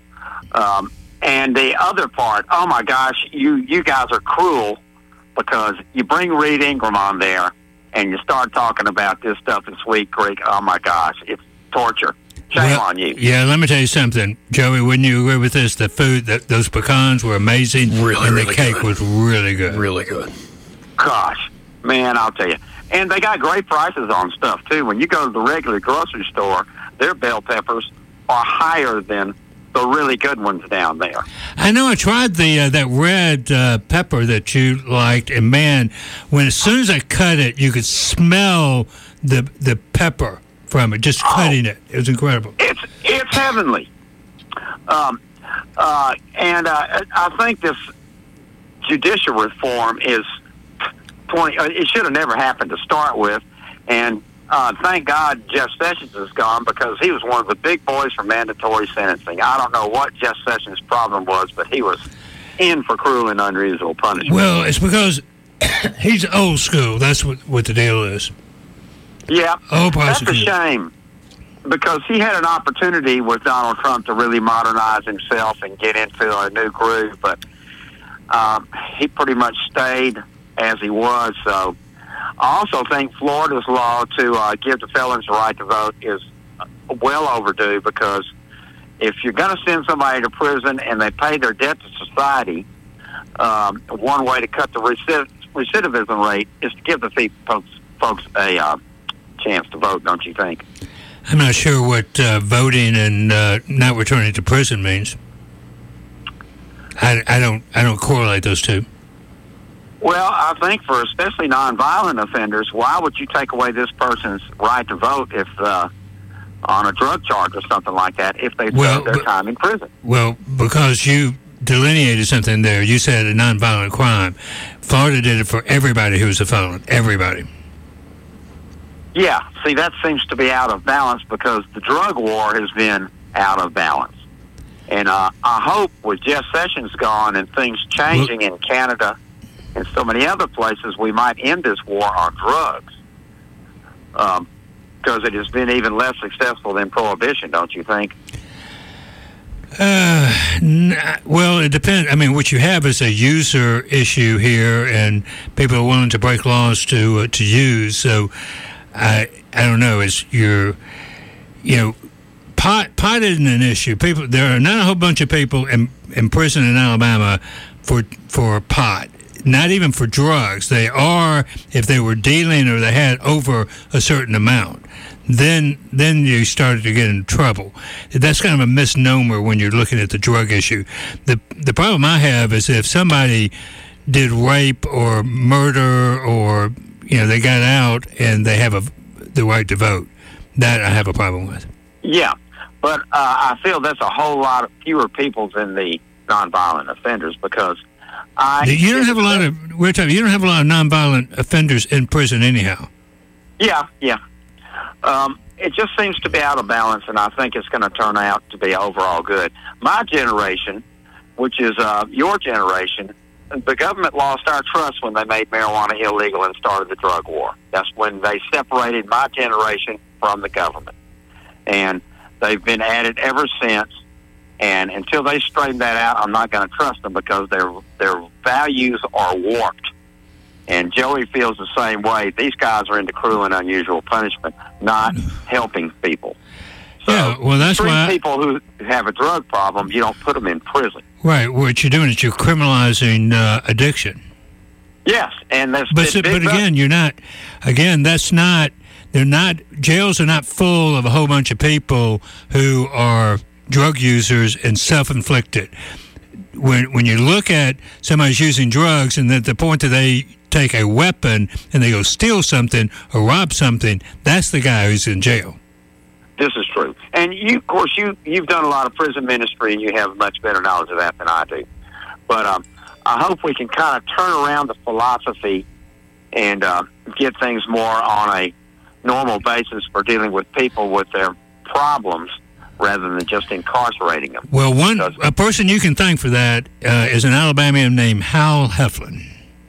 [SPEAKER 5] and the other part, oh my gosh, you guys are cruel because you bring Reed Ingram on there and you start talking about this stuff in Sweet Creek. Oh my gosh, it's torture. Shame on you.
[SPEAKER 20] Yeah, let me tell you something, Joey. Wouldn't you agree with this? The food, those pecans were amazing, and the cake was really good.
[SPEAKER 2] Really good.
[SPEAKER 5] Gosh, man, I'll tell you. And they got great prices on stuff, too. When you go to the regular grocery store, their bell peppers are higher than the really good ones down there.
[SPEAKER 20] I know I tried that red pepper that you liked, and man, as soon as I cut it, you could smell the pepper from it, just cutting it. It was incredible.
[SPEAKER 5] It's heavenly. And I think this judicial reform is it should have never happened to start with. And thank God Jeff Sessions is gone because he was one of the big boys for mandatory sentencing. I don't know what Jeff Sessions' problem was, but he was in for cruel and unreasonable punishment.
[SPEAKER 20] Well, it's because he's old school. That's what the deal is.
[SPEAKER 5] Yeah, that's a
[SPEAKER 20] prosecutor.
[SPEAKER 5] shame because he had an opportunity with Donald Trump to really modernize himself and get into a new groove, but he pretty much stayed as he was. So I also think Florida's law to give the felons the right to vote is well overdue because if you're going to send somebody to prison and they pay their debt to society, one way to cut the recidivism rate is to give the folks a chance to vote, don't you think?
[SPEAKER 20] I'm not sure what voting and not returning to prison means. I don't correlate those two.
[SPEAKER 5] Well, I think for especially nonviolent offenders, why would you take away this person's right to vote if on a drug charge or something like that if they serve their time in prison?
[SPEAKER 20] Well, because you delineated something there. You said a nonviolent crime. Florida did it for everybody who was a felon. Everybody.
[SPEAKER 5] Yeah, see, that seems to be out of balance because the drug war has been out of balance. And I hope with Jeff Sessions gone and things changing in Canada and so many other places, we might end this war on drugs because it has been even less successful than prohibition, don't you think?
[SPEAKER 20] Well, it depends. I mean, what you have is a user issue here, and people are willing to break laws to use. So, I don't know. Pot isn't an issue. There are not a whole bunch of people in prison in Alabama for pot. not even for drugs. They are if they were dealing or they had over a certain amount. Then you started to get in trouble. That's kind of a misnomer when you're looking at the drug issue. The problem I have is if somebody did rape or murder or they got out and they have the right to vote, that I have a problem with.
[SPEAKER 5] Yeah, but I feel there's a whole lot of fewer people than the nonviolent offenders because
[SPEAKER 20] you don't have a lot of nonviolent offenders in prison anyhow.
[SPEAKER 5] Yeah. It just seems to be out of balance, and I think it's going to turn out to be overall good. My generation, which is your generation, the government lost our trust when they made marijuana illegal and started the drug war. That's when they separated my generation from the government. And they've been at it ever since. And until they straighten that out, I'm not going to trust them because their values are warped. And Joey feels the same way. These guys are into cruel and unusual punishment, not helping people. So
[SPEAKER 20] yeah, well, that's why
[SPEAKER 5] people who have a drug problem, you don't put them in prison.
[SPEAKER 20] Right. What you're doing is you're criminalizing addiction.
[SPEAKER 5] Yes, and that's
[SPEAKER 20] but again, you're not. Again, that's not. They're not. Jails are not full of a whole bunch of people who are drug users and self-inflicted. When you look at somebody's using drugs, and at the point that they take a weapon and they go steal something or rob something, that's the guy who's in jail.
[SPEAKER 5] This is true. And of course, you've done a lot of prison ministry, and you have much better knowledge of that than I do. But I hope we can kind of turn around the philosophy and get things more on a normal basis for dealing with people with their problems rather than just incarcerating them.
[SPEAKER 20] Well, a person you can thank for that is an Alabamian named Hal Heflin.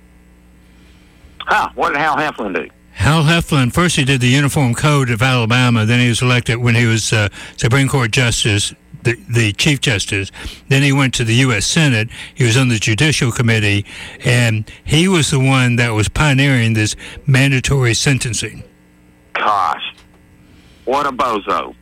[SPEAKER 5] What did Hal Heflin do?
[SPEAKER 20] Hal Heflin, first he did the Uniform Code of Alabama, then he was elected when he was Supreme Court Justice, the Chief Justice. Then he went to the U.S. Senate. He was on the Judicial Committee, and he was the one that was pioneering this mandatory sentencing.
[SPEAKER 5] Gosh, what a bozo.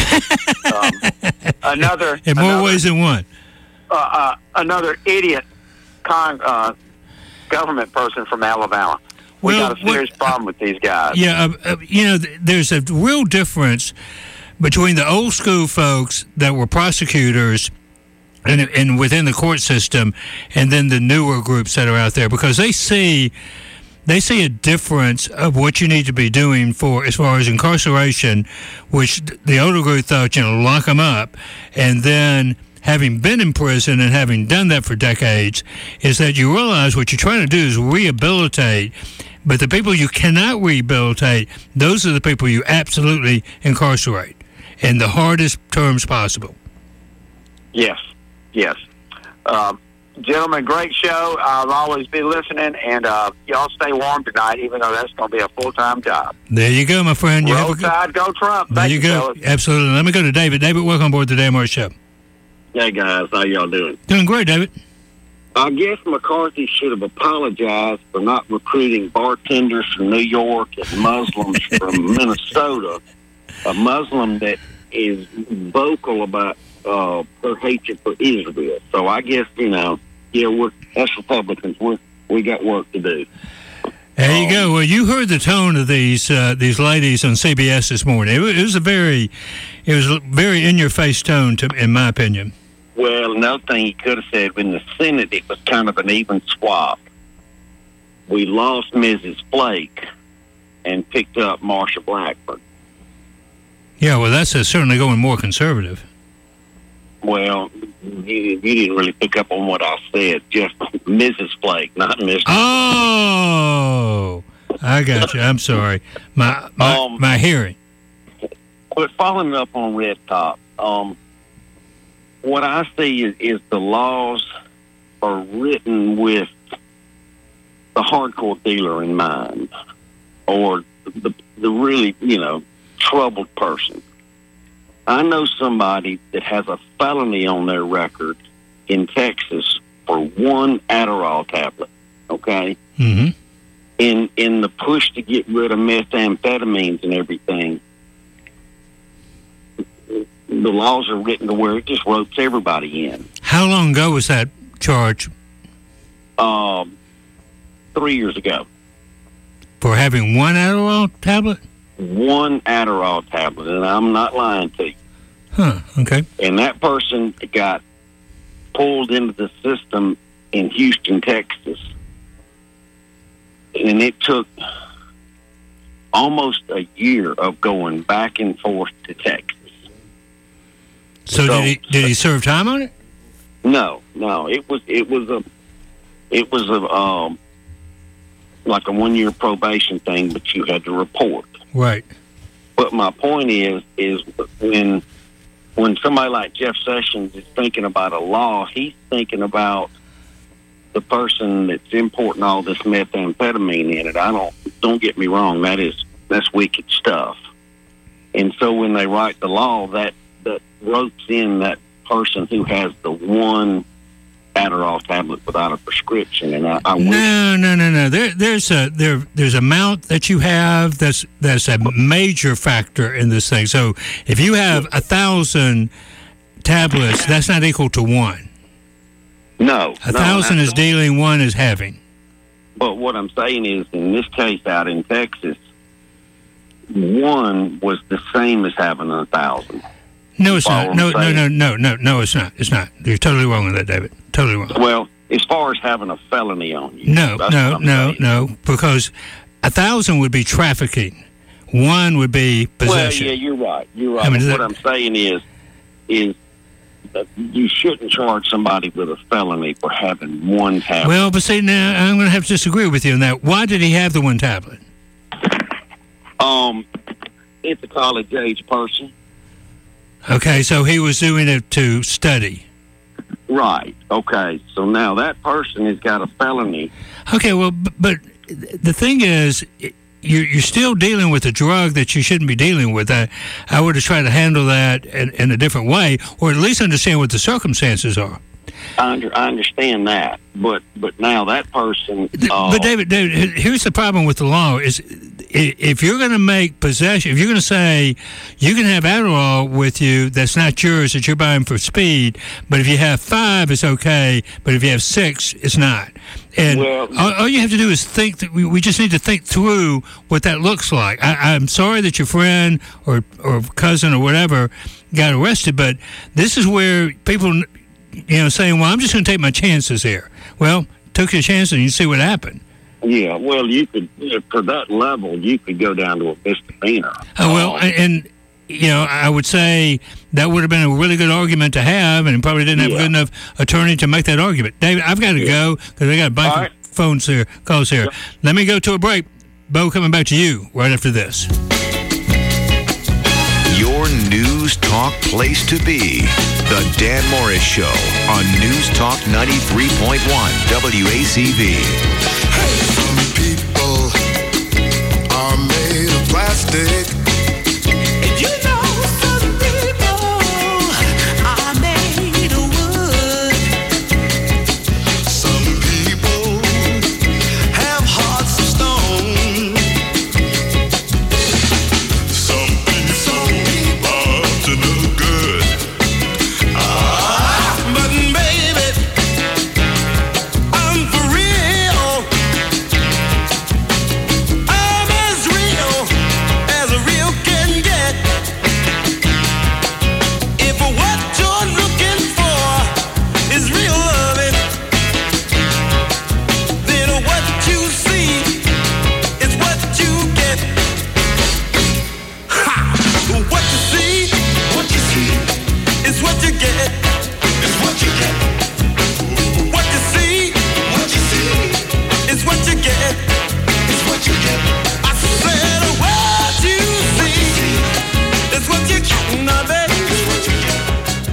[SPEAKER 20] In more ways than one.
[SPEAKER 5] Another idiot government person from Alabama. We got a serious problem with these guys.
[SPEAKER 20] Yeah, there's a real difference between the old school folks that were prosecutors and within the court system, and then the newer groups that are out there, because they see a difference of what you need to be doing for as far as incarceration, which the older group thought, lock them up, and then having been in prison and having done that for decades, is that you realize what you're trying to do is rehabilitate. But the people you cannot rehabilitate, those are the people you absolutely incarcerate in the hardest terms possible.
[SPEAKER 5] Yes. Gentlemen, great show. I'll always be listening, and y'all stay warm tonight, even though that's going to be a full-time job.
[SPEAKER 20] There you go, my friend.
[SPEAKER 5] Roll Tide, go Trump.
[SPEAKER 20] There you go.
[SPEAKER 5] Fellas.
[SPEAKER 20] Absolutely. Let me go to David. David, welcome aboard the Dan Morris Show.
[SPEAKER 8] Hey, guys. How y'all doing?
[SPEAKER 20] Doing great, David.
[SPEAKER 8] I guess McCarthy should have apologized for not recruiting bartenders from New York and Muslims from Minnesota, a Muslim that is vocal about her hatred for Israel. So I guess, us Republicans, we got work to do.
[SPEAKER 20] There you go. Well, you heard the tone of these ladies on CBS this morning. It was a very in-your-face tone, in my opinion.
[SPEAKER 8] Well, another thing he could have said, in the Senate, it was kind of an even swap. We lost Mrs. Flake and picked up Marsha Blackburn.
[SPEAKER 20] Yeah, well, that's certainly going more conservative.
[SPEAKER 8] Well, you didn't really pick up on what I said. Just Mrs. Flake, not Mr.
[SPEAKER 20] Oh, I got you. I'm sorry. My hearing.
[SPEAKER 8] But following up on Red Top, what I see is the laws are written with the hardcore dealer in mind, or the really, troubled person. I know somebody that has a felony on their record in Texas for one Adderall tablet, okay?
[SPEAKER 20] Mm-hmm.
[SPEAKER 8] In the push to get rid of methamphetamines and everything, the laws are written to where it just ropes everybody in.
[SPEAKER 20] How long ago was that charge?
[SPEAKER 8] 3 years ago.
[SPEAKER 20] For having one Adderall tablet?
[SPEAKER 8] One Adderall tablet, and I'm not lying to you.
[SPEAKER 20] Huh, okay.
[SPEAKER 8] And that person got pulled into the system in Houston, Texas. And it took almost a year of going back and forth to Texas.
[SPEAKER 20] So did he serve time on it?
[SPEAKER 8] No. It was like a 1 year probation thing, but you had to report.
[SPEAKER 20] Right.
[SPEAKER 8] But my point is when somebody like Jeff Sessions is thinking about a law, he's thinking about the person that's importing all this methamphetamine in it. Don't get me wrong, that's wicked stuff. And so when they write the law, that ropes in that person who has the one Adderall tablet without a prescription, and I wish.
[SPEAKER 20] No. There's amount that you have that's a major factor in this thing. So if you have 1,000 tablets, that's not equal to one.
[SPEAKER 8] No,
[SPEAKER 20] 1,000 is dealing, one is having.
[SPEAKER 8] But what I'm saying is, in this case out in Texas, one was the same as having 1,000.
[SPEAKER 20] No, it's not. No, it's not. It's not. You're totally wrong on that, David. Totally wrong.
[SPEAKER 8] Well, as far as having a felony on you.
[SPEAKER 20] No, because 1,000 would be trafficking. One would be possession.
[SPEAKER 8] Well, yeah, you're right. I mean, what I'm saying is that you shouldn't charge somebody with a felony for having one tablet.
[SPEAKER 20] Well, but see, now I'm going to have to disagree with you on that. Why did he have the one tablet?
[SPEAKER 8] It's a college-age person.
[SPEAKER 20] Okay, so he was doing it to study.
[SPEAKER 8] Right. Okay, so now that person has got a felony.
[SPEAKER 20] Okay, well, but the thing is, you're still dealing with a drug that you shouldn't be dealing with. I would have tried to handle that in a different way, or at least understand what the circumstances are.
[SPEAKER 8] I understand that, but now that person.
[SPEAKER 20] But David, here's the problem with the law: is if you're going to make possession, if you're going to say you can have Adderall with you that's not yours, that you're buying for speed, but if you have 5, it's okay, but if you have 6, it's not. And all you have to do is think. We just need to think through what that looks like. I'm sorry that your friend or cousin or whatever got arrested, but this is where people. Saying, well, I'm just going to take my chances here. Well, took your chance and you see what happened.
[SPEAKER 8] Yeah, well, you could, for that level, you could go down to a misdemeanor.
[SPEAKER 20] I would say that would have been a really good argument to have, and probably didn't have a good enough attorney to make that argument. David, I've got to go because I got a bunch of calls here. Yep. Let me go to a break. Bo, coming back to you right after this.
[SPEAKER 4] Your News Talk place to be. The Dan Morris Show on News Talk 93.1 WACV.
[SPEAKER 25] Hey, some people are made of plastic. And you know some people are made of wood. Some people have hearts of stone. Some people are to look good. But baby, I'm for real. I'm as real as a real can get. If what you're looking for is real loving, then what you see is what you get. Ha! What you see is what you get. It's what you get. What you see is what you get. It's what you get. I said what you see is what you get. Now, baby, it's what you get.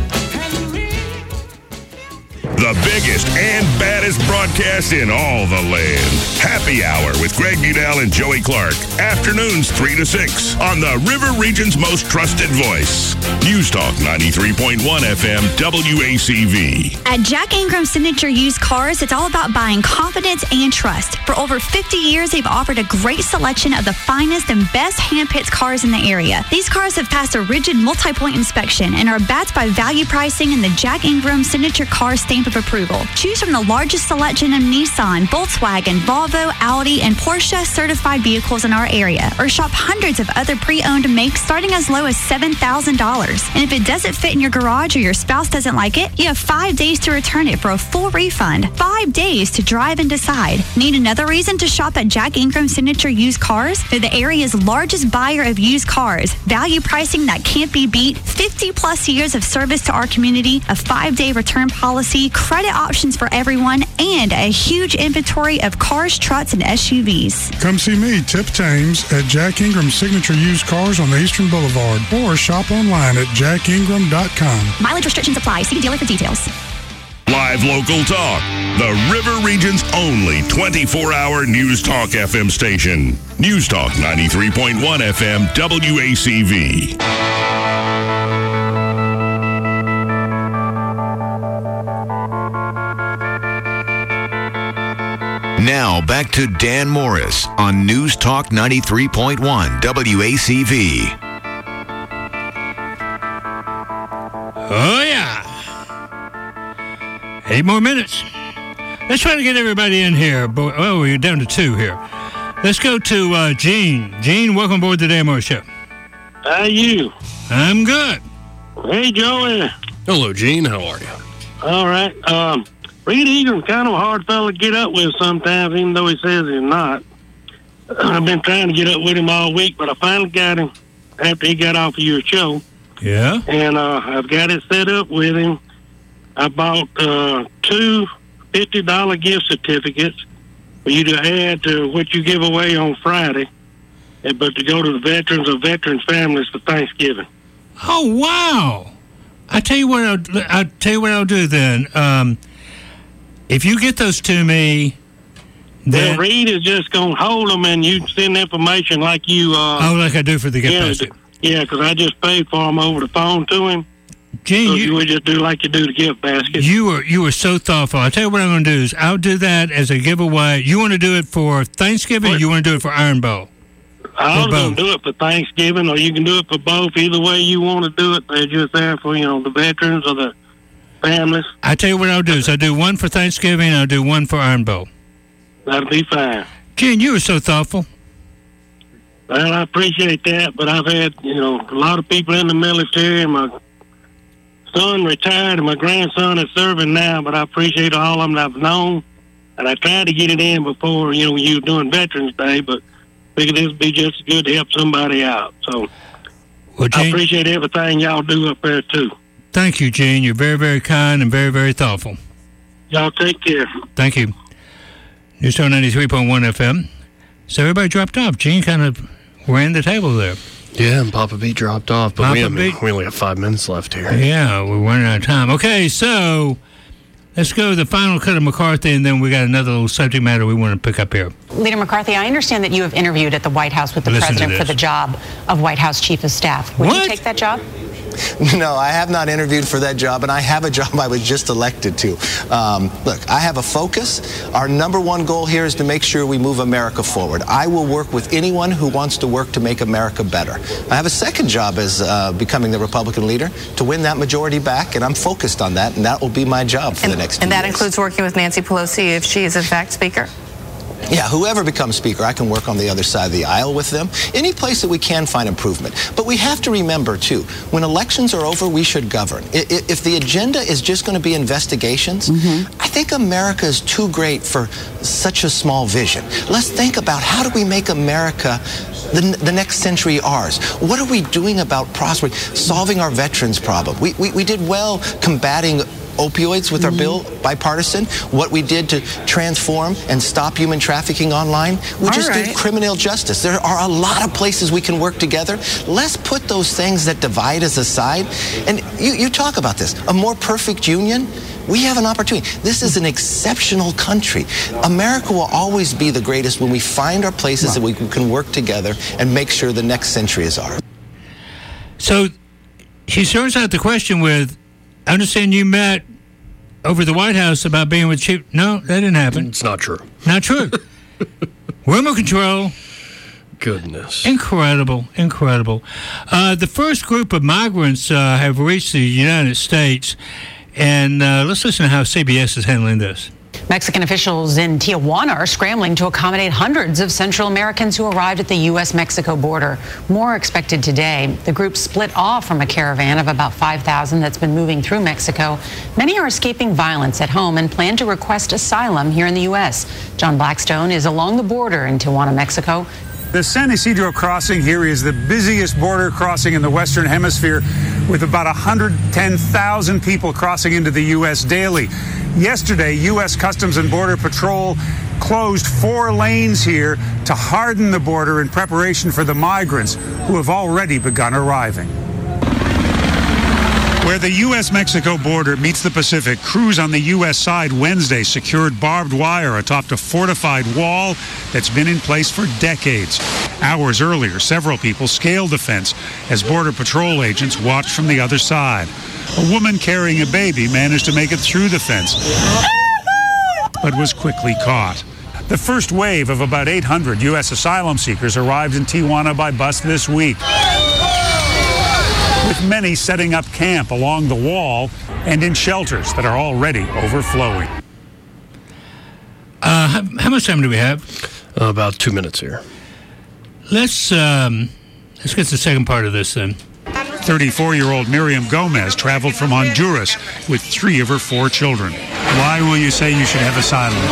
[SPEAKER 9] The biggest and baddest broadcast in all the land. Happy Hour with Greg Budell and Joey Clark. Afternoons 3 to 6 on the River Region's most trusted voice. News Talk 93.1 FM WACV.
[SPEAKER 19] At Jack Ingram Signature Used Cars, it's all about buying confidence and trust. For over 50 years, they've offered a great selection of the finest and best hand-picked cars in the area. These cars have passed a rigid multi-point inspection and are backed by value pricing and the Jack Ingram Signature Car stamp of approval. Choose from the largest selection of Nissan, Volkswagen, Volvo, Audi, and Porsche certified vehicles in our area, or shop hundreds of other pre-owned makes starting as low as $7,000. And if it doesn't fit in your garage or your spouse doesn't like it, you have 5 days to return it for a full refund. 5 days to drive and decide. Need another reason to shop at Jack Ingram Signature Used Cars? They're the area's largest buyer of used cars. Value pricing that can't be beat, 50 plus years of service to our community, a 5-day return policy, credit options for everyone, and a huge inventory of cars, trucks, and SUVs.
[SPEAKER 6] Come see me, Tip Thames, at Jack Ingram Signature Used Cars on the Eastern Boulevard, or shop online at jackingram.com.
[SPEAKER 19] Mileage restrictions apply. See dealer for details.
[SPEAKER 9] Live local talk. The River Region's only 24-hour News Talk FM station. News Talk 93.1 FM WACV.
[SPEAKER 4] Now back to Dan Morris on News Talk 93.1 WACV.
[SPEAKER 20] Oh, yeah. 8 more minutes. Let's try to get everybody in here. Oh, we're down to 2 here. Let's go to Gene. Gene, welcome aboard the Dan Morris Show.
[SPEAKER 21] How are you?
[SPEAKER 20] I'm good.
[SPEAKER 21] Hey, Joey.
[SPEAKER 2] Hello, Gene. How are you?
[SPEAKER 21] All right. Reed Ingram's kind of a hard fella to get up with sometimes, even though he says he's not. I've been trying to get up with him all week, but I finally got him after he got off of your show.
[SPEAKER 20] Yeah?
[SPEAKER 21] And I've got it set up with him. I bought 2 $50 gift certificates for you to add to what you give away on Friday, but to go to the veterans or veterans families for Thanksgiving.
[SPEAKER 20] Oh, wow. I'll tell you what I'll do then. If you get those to me, then
[SPEAKER 21] Reed is just going to hold them, and you send information like you...
[SPEAKER 20] like I do for the gift basket.
[SPEAKER 21] Yeah, because I just paid for them over the phone to him.
[SPEAKER 20] Gene,
[SPEAKER 21] so you would just do like you do the gift basket.
[SPEAKER 20] You were so thoughtful. I'll tell you what I'm going to do is I'll do that as a giveaway. You want to do it for Thanksgiving, or you want to do it for Iron Bowl?
[SPEAKER 21] I was going to do it for Thanksgiving, or you can do it for both. Either way you want to do it, they're just there for, the veterans or the families.
[SPEAKER 20] I tell you what I'll do is I'll do one for Thanksgiving and I'll do one for Iron Bowl.
[SPEAKER 21] That'll be fine.
[SPEAKER 20] Gene, you were so thoughtful.
[SPEAKER 21] Well, I appreciate that, but I've had, a lot of people in the military, and my son retired and my grandson is serving now, but I appreciate all of them I've known, and I tried to get it in before, you were doing Veterans Day, but figured this would be just good to help somebody out. So I appreciate everything y'all do up there, too.
[SPEAKER 20] Thank you, Gene. You're very, very kind and very, very thoughtful.
[SPEAKER 21] Y'all take care.
[SPEAKER 20] Thank you. News Talk 93.1 FM. So everybody dropped off. Gene kind of ran the table there.
[SPEAKER 2] Yeah, and Papa B dropped off, but we only have 5 minutes left here.
[SPEAKER 20] Yeah, we're running out of time. Okay, so let's go to the final cut of McCarthy, and then we got another little subject matter we want to pick up here.
[SPEAKER 18] Leader McCarthy, I understand that you have interviewed at the White House with the president for the job of White House Chief of Staff. Would you take that job?
[SPEAKER 7] No, I have not interviewed for that job, and I have a job I was just elected to. Look, I have a focus. Our number one goal here is to make sure we move America forward. I will work with anyone who wants to work to make America better. I have a second job as becoming the Republican leader, to win that majority back, and I'm focused on that, and that will be my job for the next few
[SPEAKER 3] And that
[SPEAKER 7] years.
[SPEAKER 3] includes working with Nancy Pelosi if she is in fact Speaker?
[SPEAKER 7] Yeah, whoever becomes Speaker, I can work on the other side of the aisle with them. Any place that we can find improvement. But we have to remember, too, when elections are over, we should govern. If the agenda is just going to be investigations, I think America is too great for such a small vision. Let's think about how do we make America the next century ours? What are we doing about prospering, solving our veterans problem? We did well combating opioids with our bill, bipartisan. What we did to transform and stop human trafficking online. We just did criminal justice. There are a lot of places we can work together. Let's put those things that divide us aside. And you talk about this, a more perfect union. We have an opportunity. This is an exceptional country. America will always be the greatest when we find our places that we can work together and make sure the next century is ours.
[SPEAKER 20] So he starts out the question with, I understand you met over the White House about being with Chief. No, that didn't happen.
[SPEAKER 2] It's not true.
[SPEAKER 20] Not true. Remote control.
[SPEAKER 2] Goodness.
[SPEAKER 20] Incredible. The first group of migrants have reached the United States, and let's listen to how CBS is handling this.
[SPEAKER 18] Mexican officials in Tijuana are scrambling to accommodate hundreds of Central Americans who arrived at the U.S.-Mexico border. More expected today. The group split off from a caravan of about 5,000 that's been moving through Mexico. Many are escaping violence at home and plan to request asylum here in the U.S. John Blackstone is along the border in Tijuana, Mexico.
[SPEAKER 11] The San Isidro crossing here is the busiest border crossing in the Western Hemisphere, with about 110,000 people crossing into the U.S. daily. Yesterday, U.S. Customs and Border Patrol closed 4 lanes here to harden the border in preparation for the migrants who have already begun arriving. Where the U.S.-Mexico border meets the Pacific, crews on the U.S. side Wednesday secured barbed wire atop a fortified wall that's been in place for decades. Hours earlier, several people scaled the fence as Border Patrol agents watched from the other side. A woman carrying a baby managed to make it through the fence, but was quickly caught. The first wave of about 800 U.S. asylum seekers arrived in Tijuana by bus this week, with many setting up camp along the wall and in shelters that are already overflowing.
[SPEAKER 20] How much time do we have?
[SPEAKER 2] About 2 minutes here.
[SPEAKER 20] Let's get to the second part of this then.
[SPEAKER 11] 34-year-old Miriam Gomez traveled from Honduras with 3 of her 4 children. Why will you say you should have asylum?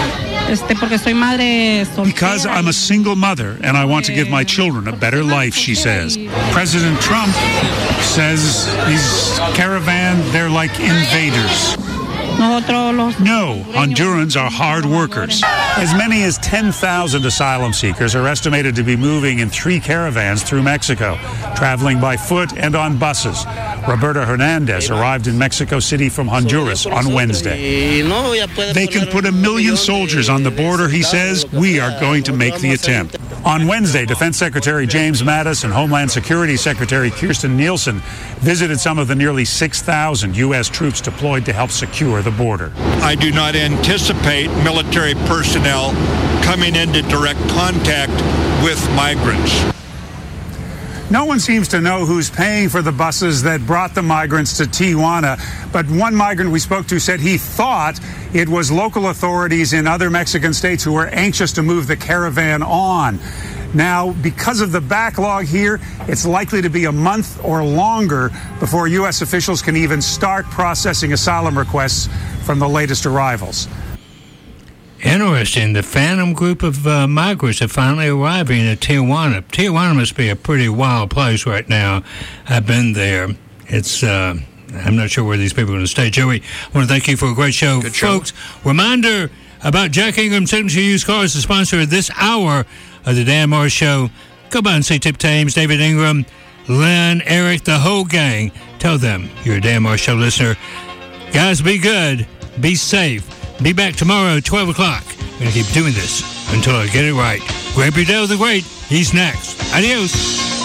[SPEAKER 11] Because I'm a single mother and I want to give my children a better life, she says. President Trump says these caravan, they're like invaders. No, Hondurans are hard workers. As many as 10,000 asylum seekers are estimated to be moving in 3 caravans through Mexico, traveling by foot and on buses. Roberto Hernandez arrived in Mexico City from Honduras on Wednesday. They can put 1 million soldiers on the border, he says. We are going to make the attempt. On Wednesday, Defense Secretary James Mattis and Homeland Security Secretary Kirstjen Nielsen visited some of the nearly 6,000 U.S. troops deployed to help secure the border.
[SPEAKER 13] I do not anticipate military personnel coming into direct contact with migrants.
[SPEAKER 11] No one seems to know who's paying for the buses that brought the migrants to Tijuana, but one migrant we spoke to said he thought it was local authorities in other Mexican states who were anxious to move the caravan on. Now, because of the backlog here, it's likely to be a month or longer before U.S. officials can even start processing asylum requests from the latest arrivals.
[SPEAKER 20] Interesting. The phantom group of migrants are finally arriving at Tijuana. Tijuana must be a pretty wild place right now. I've been there. It's, I'm not sure where these people are going to stay. Joey, I want to thank you for a great show.
[SPEAKER 2] Good
[SPEAKER 20] folks. Reminder about Jack Ingram Signature Used Cars, the sponsor of this hour of the Dan Morris Show. Go by and see Tip Thames, David Ingram, Lynn, Eric, the whole gang. Tell them you're a Dan Morris Show listener. Guys, be good. Be safe. Be back tomorrow at 12 o'clock. We're going to keep doing this until I get it right. Greg Burdell the Great. He's next. Adios.